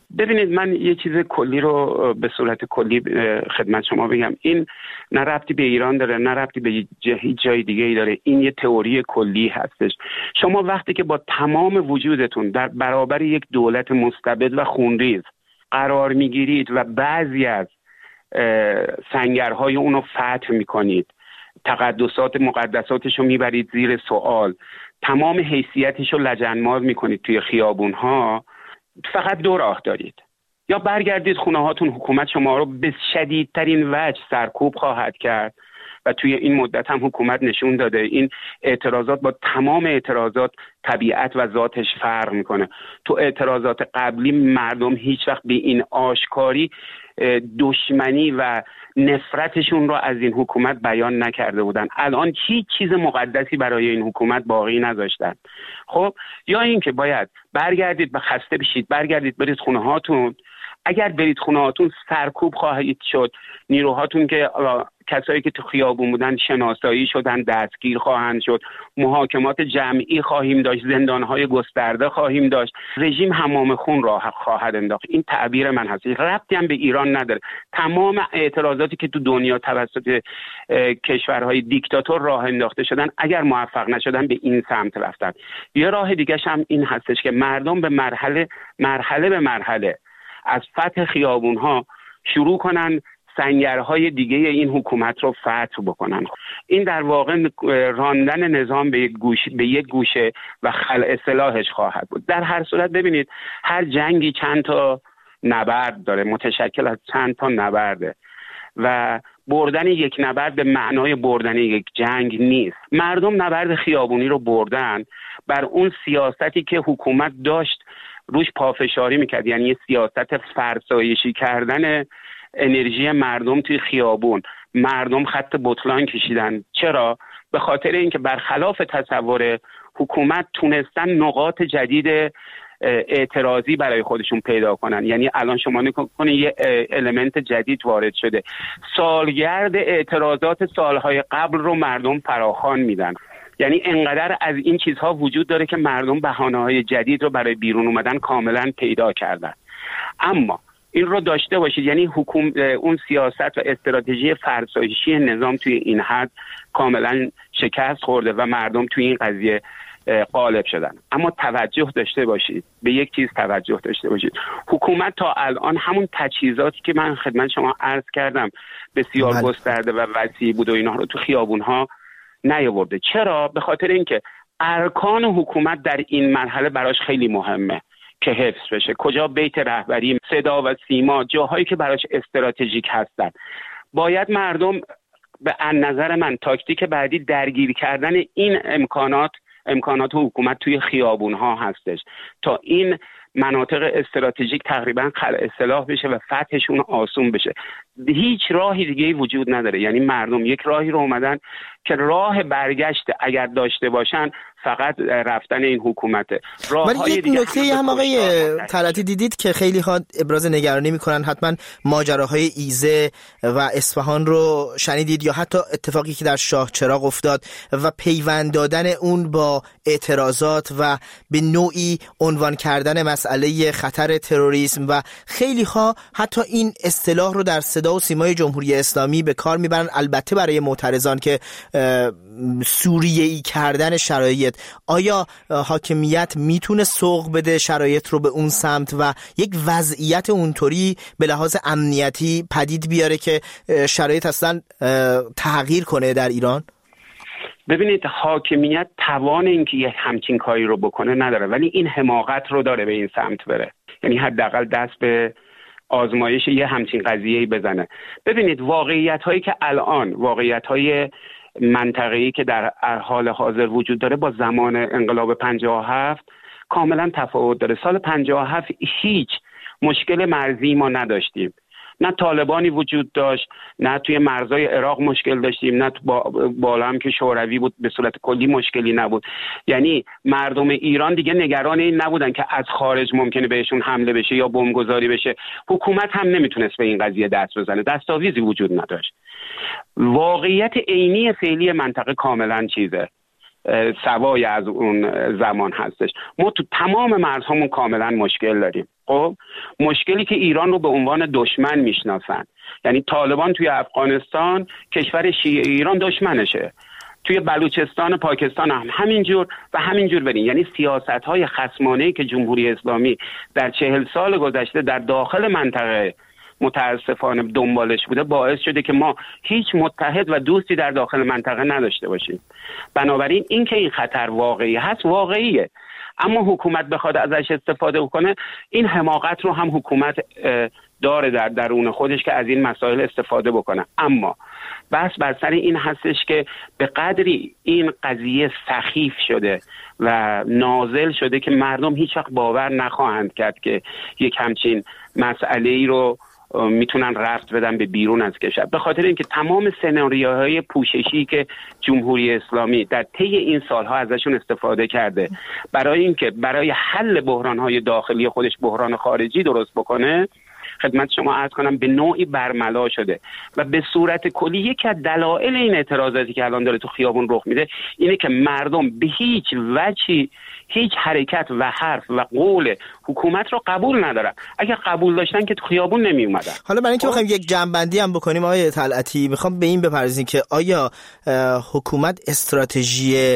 ببینید من یه چیز کلی رو به صورت کلی خدمت شما بگم. این نه ربطی به ایران داره، نه ربطی به هیچ جای دیگه ای داره. این یه تئوری کلی هستش. شما وقتی که با تمام وجودتون در برابر یک دولت مستبد و خونریز قرار میگیرید و بعضی از سنگرهای اونو فتح میکنید، تقدسات مقدساتش رو میبرید زیر سوال، تمام حیثیتش رو لجنماز میکنید توی خیابونها، فقط دو راه دارید: یا برگردید خونه هاتون، حکومت شما رو به شدیدترین وجه سرکوب خواهد کرد و توی این مدت هم حکومت نشون داده این اعتراضات با تمام اعتراضات طبیعت و ذاتش فرق میکنه. تو اعتراضات قبلی مردم هیچ وقت به این آشکاری دشمنی و نفرتشون رو از این حکومت بیان نکرده بودن. الان هیچ چیز مقدسی برای این حکومت باقی نذاشتن. خب یا این که باید برگردید و خسته بشید، برگردید برید خونه هاتون. اگر برید خونه هاتون سرکوب خواهید شد، نیروهاتون که کسایی که تو خیابون بودن شناسایی شدن، دستگیر خواهند شد، محاکمات جمعی خواهیم داشت، زندانهای گسترده خواهیم داشت، رژیم حمام خون راه خواهد انداخت. این تعبیر من هست، ربطی هم به ایران نداره. تمام اعتراضاتی که تو دنیا توسط کشورهای دیکتاتور راه انداخته شدن اگر موفق نشدن به این سمت رفتن. یه راه دیگه هم این هستش که مردم به مرحله مرحله به مرحله از فتح خیابونها شروع کنن سنگرهای دیگه این حکومت رو فتح بکنن. این در واقع راندن نظام به یک گوشه به یک گوشه و خلع سلاحش خواهد بود. در هر صورت ببینید هر جنگی چند تا نبرد داره، متشکل از چند تا نبرده و بردن یک نبرد به معنای بردن یک جنگ نیست. مردم نبرد خیابونی رو بردن بر اون سیاستی که حکومت داشت روش پافشاری میکرد، یعنی یه سیاست فرسایشی کردن انرژی مردم توی خیابون. مردم خط بطلان کشیدن. چرا؟ به خاطر اینکه برخلاف تصور حکومت تونستن نقاط جدید اعتراضی برای خودشون پیدا کنن. یعنی الان شما نکنید یه المنت جدید وارد شده، سالگرد اعتراضات سالهای قبل رو مردم فراخوان میدن. یعنی انقدر از این چیزها وجود داره که مردم بهانه‌های جدید رو برای بیرون اومدن کاملا پیدا کردن. اما این رو داشته باشید، یعنی حکومت اون سیاست و استراتژی فرسایشی نظام توی این حد کاملا شکست خورده و مردم توی این قضیه غالب شدن. اما توجه داشته باشید، به یک چیز توجه داشته باشید، حکومت تا الان همون تجهیزاتی که من خدمت شما عرض کردم بسیار بله. گسترده و وسیع بود و اینا رو تو خیابون‌ها نیاورده. چرا؟ به خاطر اینکه ارکان حکومت در این مرحله براش خیلی مهمه که حفظ بشه. کجا بیت رهبری، صدا و سیما، جاهایی که براش استراتژیک هستن. باید مردم به نظر من تاکتیک بعدی درگیر کردن این امکانات امکانات حکومت توی خیابون‌ها هستش تا این مناطق استراتژیک تقریبا خلع سلاح بشه و فتحشون آسون بشه. هیچ راهی دیگه وجود نداره. یعنی مردم یک راهی رو اومدن که راه برگشت اگر داشته باشن فقط رفتن این حکومته.
ولی یک نکته هم آقای طلعتی دیدید که خیلی ها ابراز نگرانی میکنن، حتما ماجراهای ایزه و اصفهان رو شنیدید یا حتی اتفاقی که در شاه چراغ افتاد و پیوند دادن اون با اعتراضات و به نوعی عنوان کردن مسئله خطر تروریسم و خیلی ها حتی این اصطلاح رو در صدا و سیمای جمهوری اسلامی به کار میبرن، البته برای معترضان که سوریه‌ای کردن شرایط. آیا حاکمیت میتونه سوق بده شرایط رو به اون سمت و یک وضعیت اونطوری به لحاظ امنیتی پدید بیاره که شرایط اصلا تغییر کنه در ایران؟
ببینید حاکمیت توان اینکه یه همچین کاری رو بکنه نداره، ولی این حماقت رو داره به این سمت بره. یعنی حداقل دست به آزمایش یه همچین قضیه‌ای بزنه. ببینید واقعیت هایی که الان واقعیت های منطقه‌ای که در حال حاضر وجود داره با زمان انقلاب پنجاه و هفت کاملا تفاوت داره. سال پنجاه و هفت هیچ مشکل مرزی ما نداشتیم، نه طالبانی وجود داشت، نه توی مرزهای عراق مشکل داشتیم، نه با بالا هم که شوروی بود به صورت کلی مشکلی نبود. یعنی مردم ایران دیگه نگران این نبودن که از خارج ممکنه بهشون حمله بشه یا بمبگذاری بشه. حکومت هم نمیتونست به این قضیه دست بزنه، دستاویزی وجود نداشت. واقعیت عینی فعلی منطقه کاملا چیزه، سوای از اون زمان هستش. ما تو تمام مرزهامون کاملا مشکل داریم. خب مشکلی که ایران رو به عنوان دشمن میشناسن، یعنی طالبان توی افغانستان کشور شیعه ایران دشمنشه، توی بلوچستان پاکستان هم همینجور و همینجور برین. یعنی سیاست‌های خصمانه‌ای که جمهوری اسلامی در چهل سال گذشته در داخل منطقه متاسفانه دنبالش بوده باعث شده که ما هیچ متحد و دوستی در داخل منطقه نداشته باشیم. بنابراین این که این خطر واقعی هست واقعیه، اما حکومت بخواد ازش استفاده کنه، این حماقت رو هم حکومت داره در درون خودش که از این مسائل استفاده بکنه. اما بس بر سر این هستش که به قدری این قضیه سخیف شده و نازل شده که مردم هیچ وقت باور نخواهند کرد که یک همچین مسئله ای رو میتونن رفت بدن به بیرون از کشور، به خاطر اینکه تمام سناریوهای پوششی که جمهوری اسلامی در طی این سالها ازشون استفاده کرده برای اینکه برای حل بحرانهای داخلی خودش بحران خارجی درست بکنه، خدمت شما عرض کنم به نوعی برملا شده. و به صورت کلی یکی از دلایل این اعتراضاتی که الان داره تو خیابون رخ میده اینه که مردم به هیچ وجهی هیچ حرکت و حرف و قول حکومت رو قبول ندارن. اگه قبول داشتن که تو خیابون نمی اومدن.
حالا برای اینکه بخوایم یک جنبندی هم بکنیم آقای طلعتی، میخوام به این بپردازیم که آیا حکومت استراتژی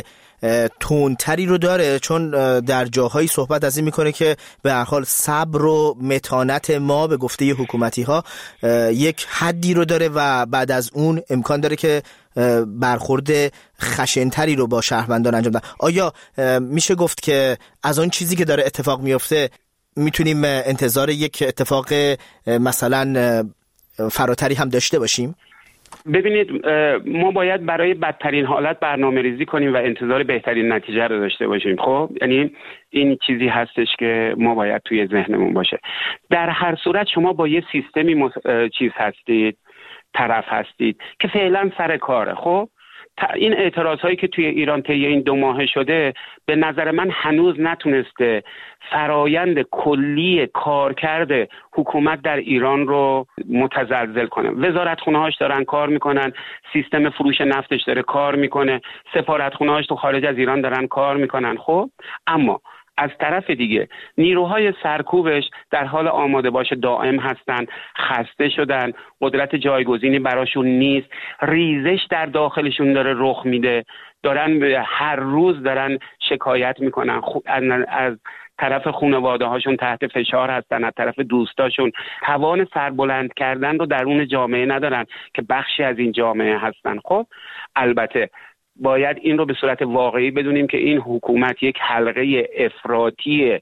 تندتری رو داره؟ چون در جاهایی صحبت از این میکنه که به هر حال صبر و متانت ما به گفته حکومتی ها یک حدی رو داره و بعد از اون امکان داره که برخورد خشنتری رو با شهروندان انجام بده. آیا میشه گفت که از اون چیزی که داره اتفاق میفته میتونیم انتظار یک اتفاق مثلا فراتری هم داشته باشیم؟
ببینید، ما باید برای بدترین حالت برنامه ریزی کنیم و انتظار بهترین نتیجه رو داشته باشیم. خب یعنی این چیزی هستش که ما باید توی ذهنمون باشه. در هر صورت شما با یه سیستمی مص... چیز هستید، طرف هستید که فعلا سر کاره. خب این اعتراض هایی که توی ایران طی این دو ماه شده به نظر من هنوز نتونسته فرایند کلی کارکرد حکومت در ایران رو متزلزل کنه. وزارتخونه هاش دارن کار میکنن، سیستم فروش نفتش داره کار میکنه، سفارتخونه هاش تو خارج از ایران دارن کار میکنن. خب اما از طرف دیگه نیروهای سرکوبش در حال آماده باشه دائم هستن، خسته شدن، قدرت جایگزینی براشون نیست، ریزش در داخلشون داره رخ میده، دارن هر روز دارن شکایت میکنن، از طرف خانواده هاشون تحت فشار هستن، از طرف دوستاشون توان سربلند کردن رو درون جامعه ندارن که بخشی از این جامعه هستن. خب البته باید این رو به صورت واقعی بدونیم که این حکومت یک حلقه افراطی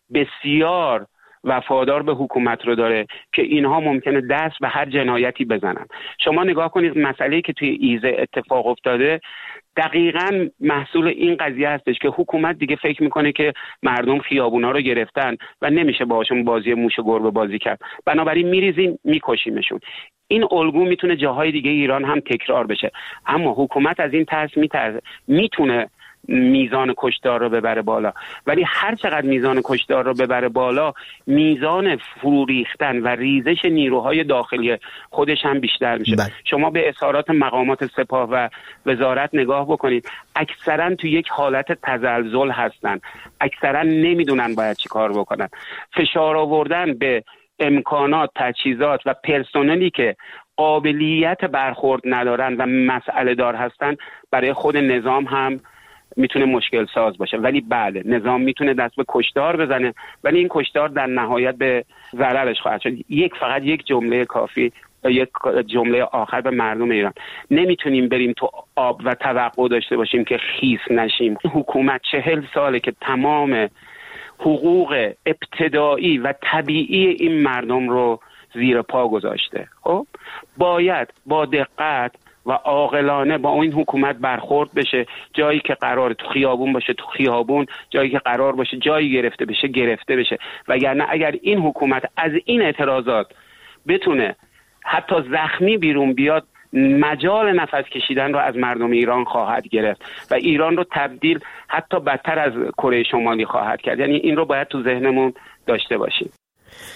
بسیار وفادار به حکومت رو داره که اینها ممکنه دست به هر جنایتی بزنن. شما نگاه کنید مسئله‌ای که توی ایزه اتفاق افتاده دقیقاً محصول این قضیه هستش که حکومت دیگه فکر میکنه که مردم خیابونا رو گرفتن و نمیشه باهاشون بازی موش و گربه بازی کرد، بنابراین میریزیم میکشیمشون. این الگو میتونه جاهای دیگه ایران هم تکرار بشه، اما حکومت از این ترس میترسه، میتونه میزان کشتار رو ببره بالا، ولی هر چقدر میزان کشتار رو ببره بالا میزان فرو ریختن و ریزش نیروهای داخلی خودش هم بیشتر میشه. بله. شما به اظهارات مقامات سپاه و وزارت نگاه بکنید، اکثرا تو یک حالت تزلزل هستن، اکثرا نمیدونن باید چی کار بکنن. فشار آوردن به امکانات، تجهیزات و پرسنلی که قابلیت برخورد ندارن و مسئله دار هستن برای خود نظام هم میتونه مشکل ساز باشه. ولی بله، نظام میتونه دست به کشتار بزنه، ولی این کشتار در نهایت به ضررش خواهد شد. یک فقط یک جمله کافی، یک جمله آخر به مردم ایران: نمیتونیم بریم تو آب و توقع داشته باشیم که خیس نشیم. حکومت چهل ساله که تمام حقوق ابتدایی و طبیعی این مردم رو زیر پا گذاشته. خب باید با دقت و عاقلانه با این حکومت برخورد بشه. جایی که قرار تو خیابون باشه تو خیابون، جایی که قرار باشه جایی گرفته بشه گرفته بشه. وگرنه اگر این حکومت از این اعتراضات بتونه حتی زخمی بیرون بیاد، مجال نفس کشیدن رو از مردم ایران خواهد گرفت و ایران رو تبدیل حتی بدتر از کره شمالی خواهد کرد. یعنی این رو باید تو ذهنمون داشته باشیم.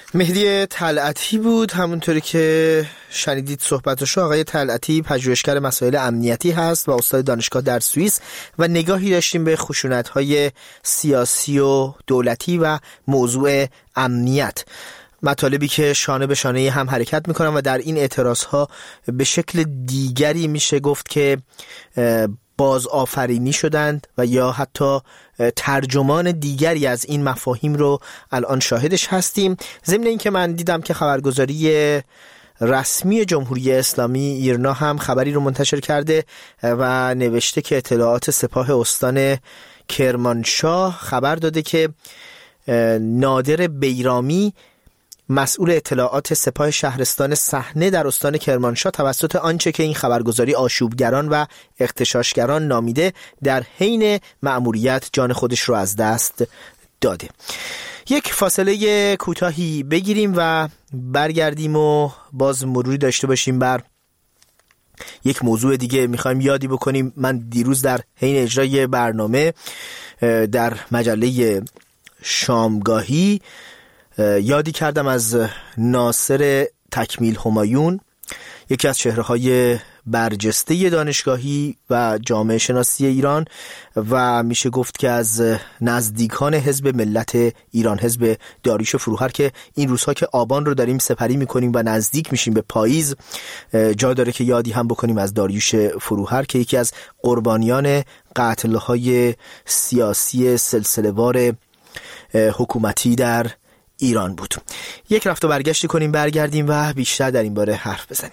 مهدی طلعتی بود. همونطوری که شنیدید صحبتشو، آقای طلعتی پژوهشگر مسائل امنیتی هست و استاد دانشگاه در سوئیس و نگاهی داشتیم به خشونت‌های سیاسی و دولتی و موضوع امنیت، مطالبی که شانه به شانه هم حرکت میکنن و در این اعتراضها به شکل دیگری میشه گفت که باز آفرینی شدند و یا حتی ترجمان دیگری از این مفاهیم رو الان شاهدش هستیم. ضمن این که من دیدم که خبرگزاری رسمی جمهوری اسلامی ایرنا هم خبری رو منتشر کرده و نوشته که اطلاعات سپاه استان کرمانشاه خبر داده که نادر بیرامی، مسئول اطلاعات سپاه شهرستان صحنه در استان کرمانشاه، توسط آنچه که این خبرگزاری آشوبگران و اغتشاشگران نامیده در حین مأموریت جان خودش رو از دست داده. یک فاصله کوتاهی بگیریم و برگردیم و باز مروری داشته باشیم بر یک موضوع دیگه. میخوایم یادی بکنیم، من دیروز در حین اجرای برنامه در مجله شامگاهی یادی کردم از ناصر تکمیل همایون، یکی از چهره‌های برجسته دانشگاهی و جامعه شناسی ایران و میشه گفت که از نزدیکان حزب ملت ایران، حزب داریوش فروهر، که این روزها که آبان رو داریم سپری میکنیم و نزدیک میشیم به پاییز، جا داره که یادی هم بکنیم از داریوش فروهر که یکی از قربانیان قتل‌های سیاسی سلسله‌وار حکومتی در ایران بود. یک رفت و برگشتی کنیم، برگردیم و بیشتر در این باره حرف بزنیم.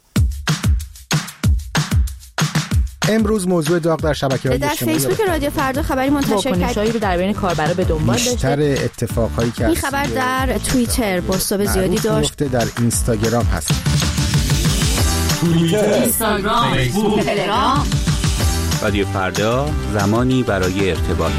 امروز موضوع داغ در شبکه‌های اجتماعی،
در فیسبوک رادیو فردا خبری منتشر
کرد رو در بین کاربرا به دنبال داشته.
بیشتر اتفاقهایی که
این خبر در توییتر بازتاب زیادی داشت،
در اینستاگرام هست.
توییتر، اینستاگرام، فیسبوک، تلگرام.
رادیو فردا، زمانی برای ارتباط.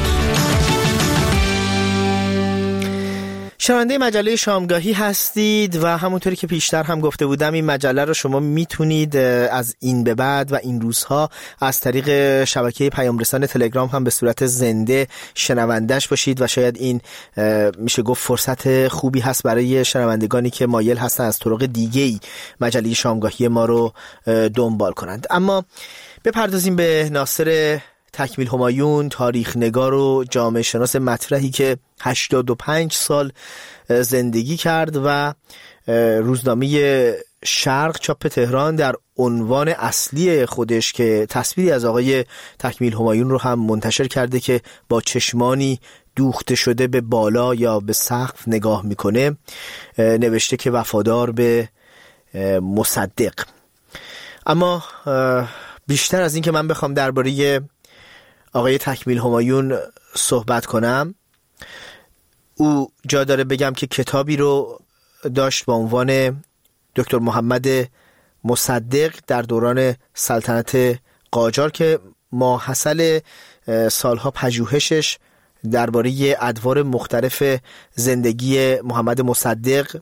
شنونده مجله شامگاهی هستید و همونطوری که پیشتر هم گفته بودم، این مجله رو شما میتونید از این به بعد و این روزها از طریق شبکه پیامرسان تلگرام هم به صورت زنده شنوندش باشید و شاید این میشه گفت فرصت خوبی هست برای شنوندگانی که مایل هستن از طرق دیگه‌ای مجله شامگاهی ما رو دنبال کنند. اما بپردازیم به ناصر تکمیل همایون، تاریخ نگار و جامعه شناس مطرحی که هشتاد و پنج سال زندگی کرد و روزنامه شرق چاپ تهران در عنوان اصلی خودش که تصویری از آقای تکمیل همایون رو هم منتشر کرده که با چشمانی دوخته شده به بالا یا به سقف نگاه میکنه، نوشته که وفادار به مصدق. اما بیشتر از این که من بخوام درباره آقای تکمیل همایون صحبت کنم، او جا داره بگم که کتابی رو داشت با عنوان دکتر محمد مصدق در دوران سلطنت قاجار که ماحصل سالها پژوهشش درباره ادوار مختلف زندگی محمد مصدق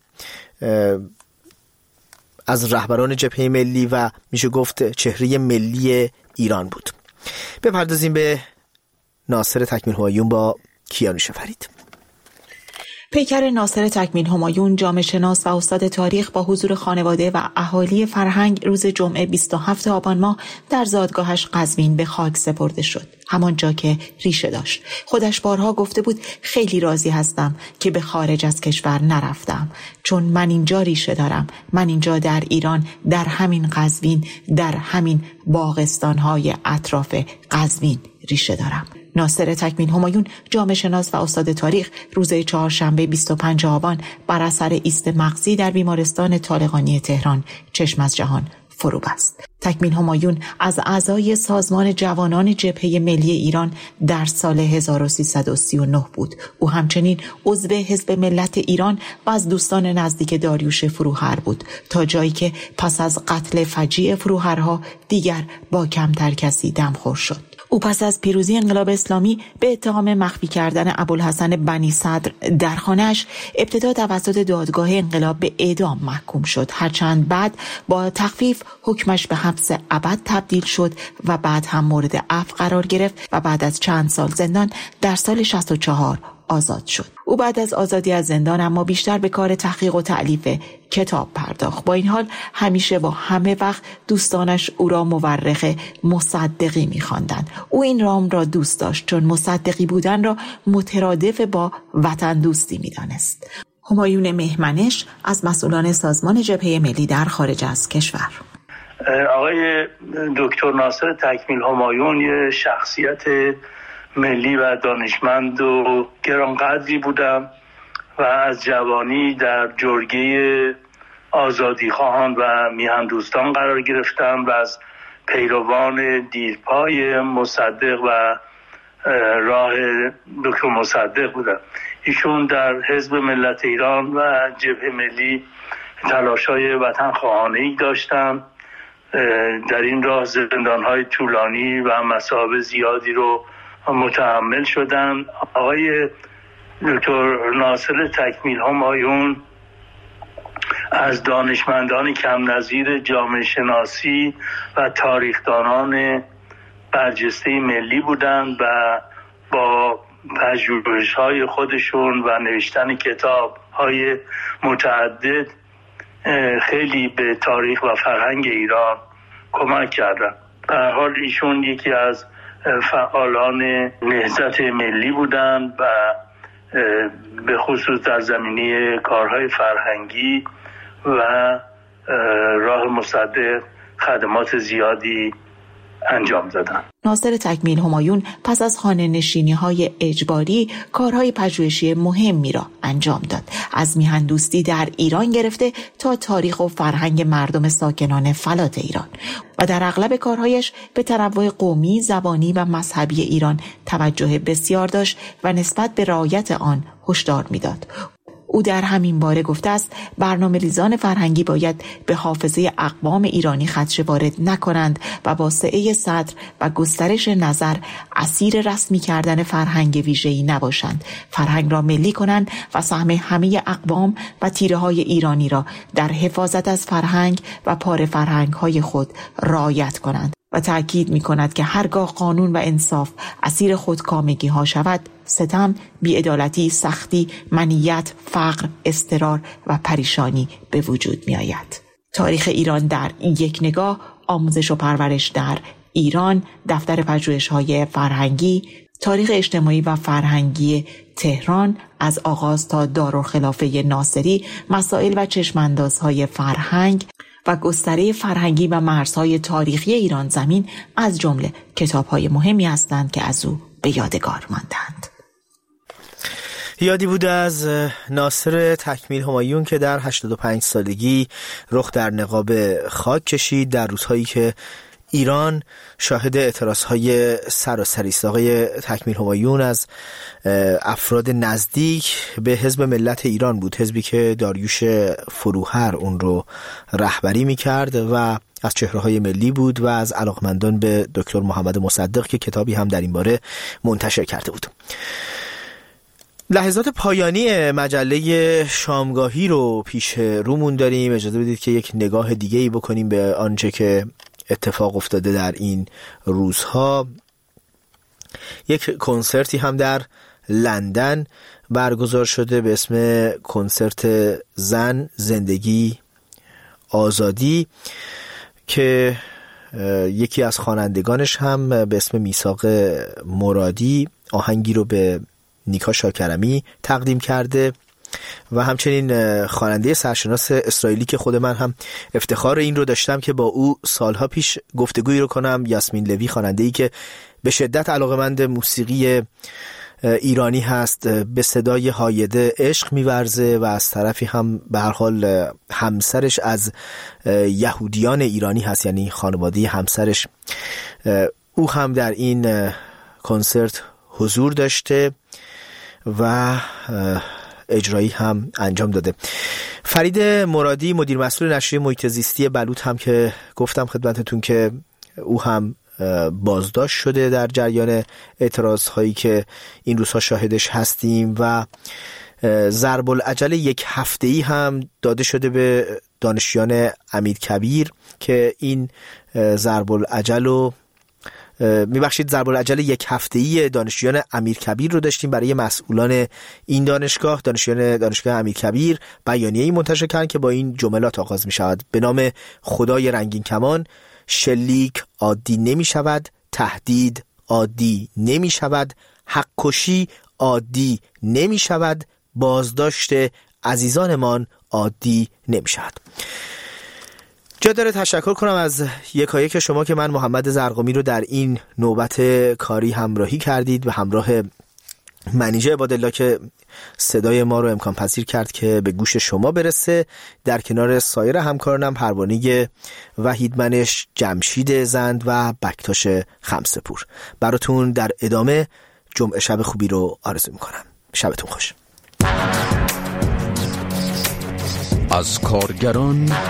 از رهبران جبهه ملی و میشه گفت چهره ملی ایران بود. بپردازیم به ناصر تکمیل همایون با کیانوش فرید.
پیکر ناصر تکمیل همایون، جامعه شناس و استاد تاریخ، با حضور خانواده و اهالی فرهنگ روز جمعه بیست و هفتم آبان ماه در زادگاهش قزوین به خاک سپرده شد، همانجا که ریشه داشت. خودش بارها گفته بود خیلی راضی هستم که به خارج از کشور نرفتم، چون من اینجا ریشه دارم، من اینجا در ایران، در همین قزوین، در همین باغستان‌های اطراف قزوین ریشه دارم. ناصر تکمیل همایون، جامعه شناس و استاد تاریخ، روز چهارشنبه بیست و پنجم آبان بر اثر ایست مغزی در بیمارستان طالقانی تهران چشم از جهان فرو بست. تکمیل همایون از اعضای سازمان جوانان جبهه ملی ایران در سال هزار و سیصد و سی و نه بود. او همچنین عضو حزب ملت ایران و از دوستان نزدیک داریوش فروهر بود، تا جایی که پس از قتل فجیع فروهرها دیگر با کمتر کسی دمخور شد. او پس از پیروزی انقلاب اسلامی به اتهام مخفی کردن ابوالحسن بنی صدر در خانه‌اش ابتدا توسط دادگاه انقلاب به اعدام محکوم شد، هرچند بعد با تخفیف حکمش به حبس ابد تبدیل شد و بعد هم مورد عفو قرار گرفت و بعد از چند سال زندان در سال شصت و چهار آزاد شد. او بعد از آزادی از زندان اما بیشتر به کار تحقیق و تألیف کتاب پرداخت. با این حال همیشه با همه وقت دوستانش او را مورخ مصدقی می‌خواندند. او این رام را دوست داشت چون مصدقی بودن را مترادف با وطن دوستی می‌دانست. همایون مهمنش از مسئولان سازمان جبهه ملی در خارج از کشور:
آقای دکتر ناصر تکمیل همایون یه شخصیت ملی و دانشمند و گرانقدری بودم و از جوانی در جرگه آزادیخواهان و میهندوستان قرار گرفتم و از پیروان دیرپای مصدق و راه دکتر مصدق بودم. ایشون در حزب ملت ایران و جبهه ملی تلاش‌های وطن خواهانه‌ای داشتن. در این راه زندان‌های طولانی و مصائب زیادی رو متحمل شدن. آقای دکتر ناصر تکمیل همایون از دانشمندان کم نظیر جامعه شناسی و تاریخدانان برجسته ملی بودند و با پژوهش‌های خودشون و نوشتن کتاب‌های متعدد خیلی به تاریخ و فرهنگ ایران کمک کردند. به هر حال ایشون یکی از فعالان نهضت ملی بودند و به خصوص در زمینه کارهای فرهنگی و راه مصدق خدمات زیادی انجام دادن.
ناصر تکمیل همایون پس از خانه نشینی های اجباری کارهای پژوهشی مهمی را انجام داد. از میهندوستی در ایران گرفته تا تاریخ و فرهنگ مردم ساکنان فلات ایران و در اغلب کارهایش به تنوع قومی، زبانی و مذهبی ایران توجه بسیار داشت و نسبت به رعایت آن هشدار می‌داد. او در همین باره گفته است برنامه‌ریزان فرهنگی باید به حافظه اقوام ایرانی خدشه وارد نکنند و با سعه صدر و گسترش نظر اسیر رسمی کردن فرهنگ ویژه‌ای نباشند. فرهنگ را ملی کنند و سهم همه اقوام و تیره‌های ایرانی را در حفاظت از فرهنگ و پاره فرهنگ‌های خود رعایت کنند و تأکید می‌کند که هرگاه قانون و انصاف اسیر خودکامگی ها شود، ستم، بی‌عدالتی، سختی، منیت، فقر، اضطرار و پریشانی به وجود می آید. تاریخ ایران در یک نگاه، آموزش و پرورش در ایران، دفتر پژوهش‌های فرهنگی، تاریخ اجتماعی و فرهنگی تهران از آغاز تا دارالخلافه ناصری، مسائل و چشماندازهای فرهنگ و گستره فرهنگی و مرزهای تاریخی ایران زمین از جمله کتاب‌های مهمی هستند که از او به یادگار ماندند.
یادی بود از ناصر تکمیل همایون که در هشتاد و پنج سالگی رخ در نقاب خاک کشید در روزهایی که ایران شاهد اعتراضهای سراسری است. آقای تکمیل همایون از افراد نزدیک به حزب ملت ایران بود، حزبی که داریوش فروهر اون رو رهبری می‌کرد و از چهره‌های ملی بود و از علاقمندان به دکتر محمد مصدق که کتابی هم در این باره منتشر کرده بود. لحظات پایانی مجله شامگاهی رو پیش رومون داریم. اجازه بدید که یک نگاه دیگه‌ای بکنیم به آنچه که اتفاق افتاده در این روزها. یک کنسرتی هم در لندن برگزار شده به اسم کنسرت زن، زندگی، آزادی که یکی از خوانندگانش هم به اسم میثاق مرادی آهنگی رو به نیکا شاکرمی تقدیم کرده و همچنین خواننده سرشناس اسرائیلی که خود من هم افتخار این رو داشتم که با او سالها پیش گفتگویی رو کنم، یاسمین لوی، خواننده‌ای که به شدت علاقه‌مند موسیقی ایرانی هست، به صدای هایده عشق می‌ورزه و از طرفی هم به هر حال همسرش از یهودیان ایرانی هست، یعنی خانواده همسرش. او هم در این کنسرت حضور داشته و اجرایی هم انجام داده. فرید مرادی مدیر مسئول نشریه محیط زیستی بلوط هم که گفتم خدمتتون که او هم بازداشت شده در جریان اعتراض هایی که این روزها شاهدش هستیم و ضرب العجل یک هفته‌ای هم داده شده به دانشیان امیرکبیر که این ضرب العجل رو میبخشید ضرب العجل یک هفته‌ای دانشجویان امیرکبیر رو داشتیم. برای مسئولان این دانشگاه، دانشجویان دانشگاه امیرکبیر بیانیه‌ای منتشر کردن که با این جملات آغاز می‌شود: به نام خدای رنگین کمان، شلیک عادی نمی‌شود، تهدید عادی نمی‌شود، حق کشی عادی نمی‌شود، بازداشت عزیزانمان عادی نمی‌شود. جا داره تشکر کنم از یکایک شما که من محمد زرقامی رو در این نوبت کاری همراهی کردید و همراه منیژه عبادالله که صدای ما رو امکان پذیر کرد که به گوش شما برسه. در کنار سایر همکارانم پروانه وحیدمنش، جمشید زند و بکتاش خمسپور. براتون در ادامه جمعه شب خوبی رو آرزو میکنم. شبتون خوش.
از کارگران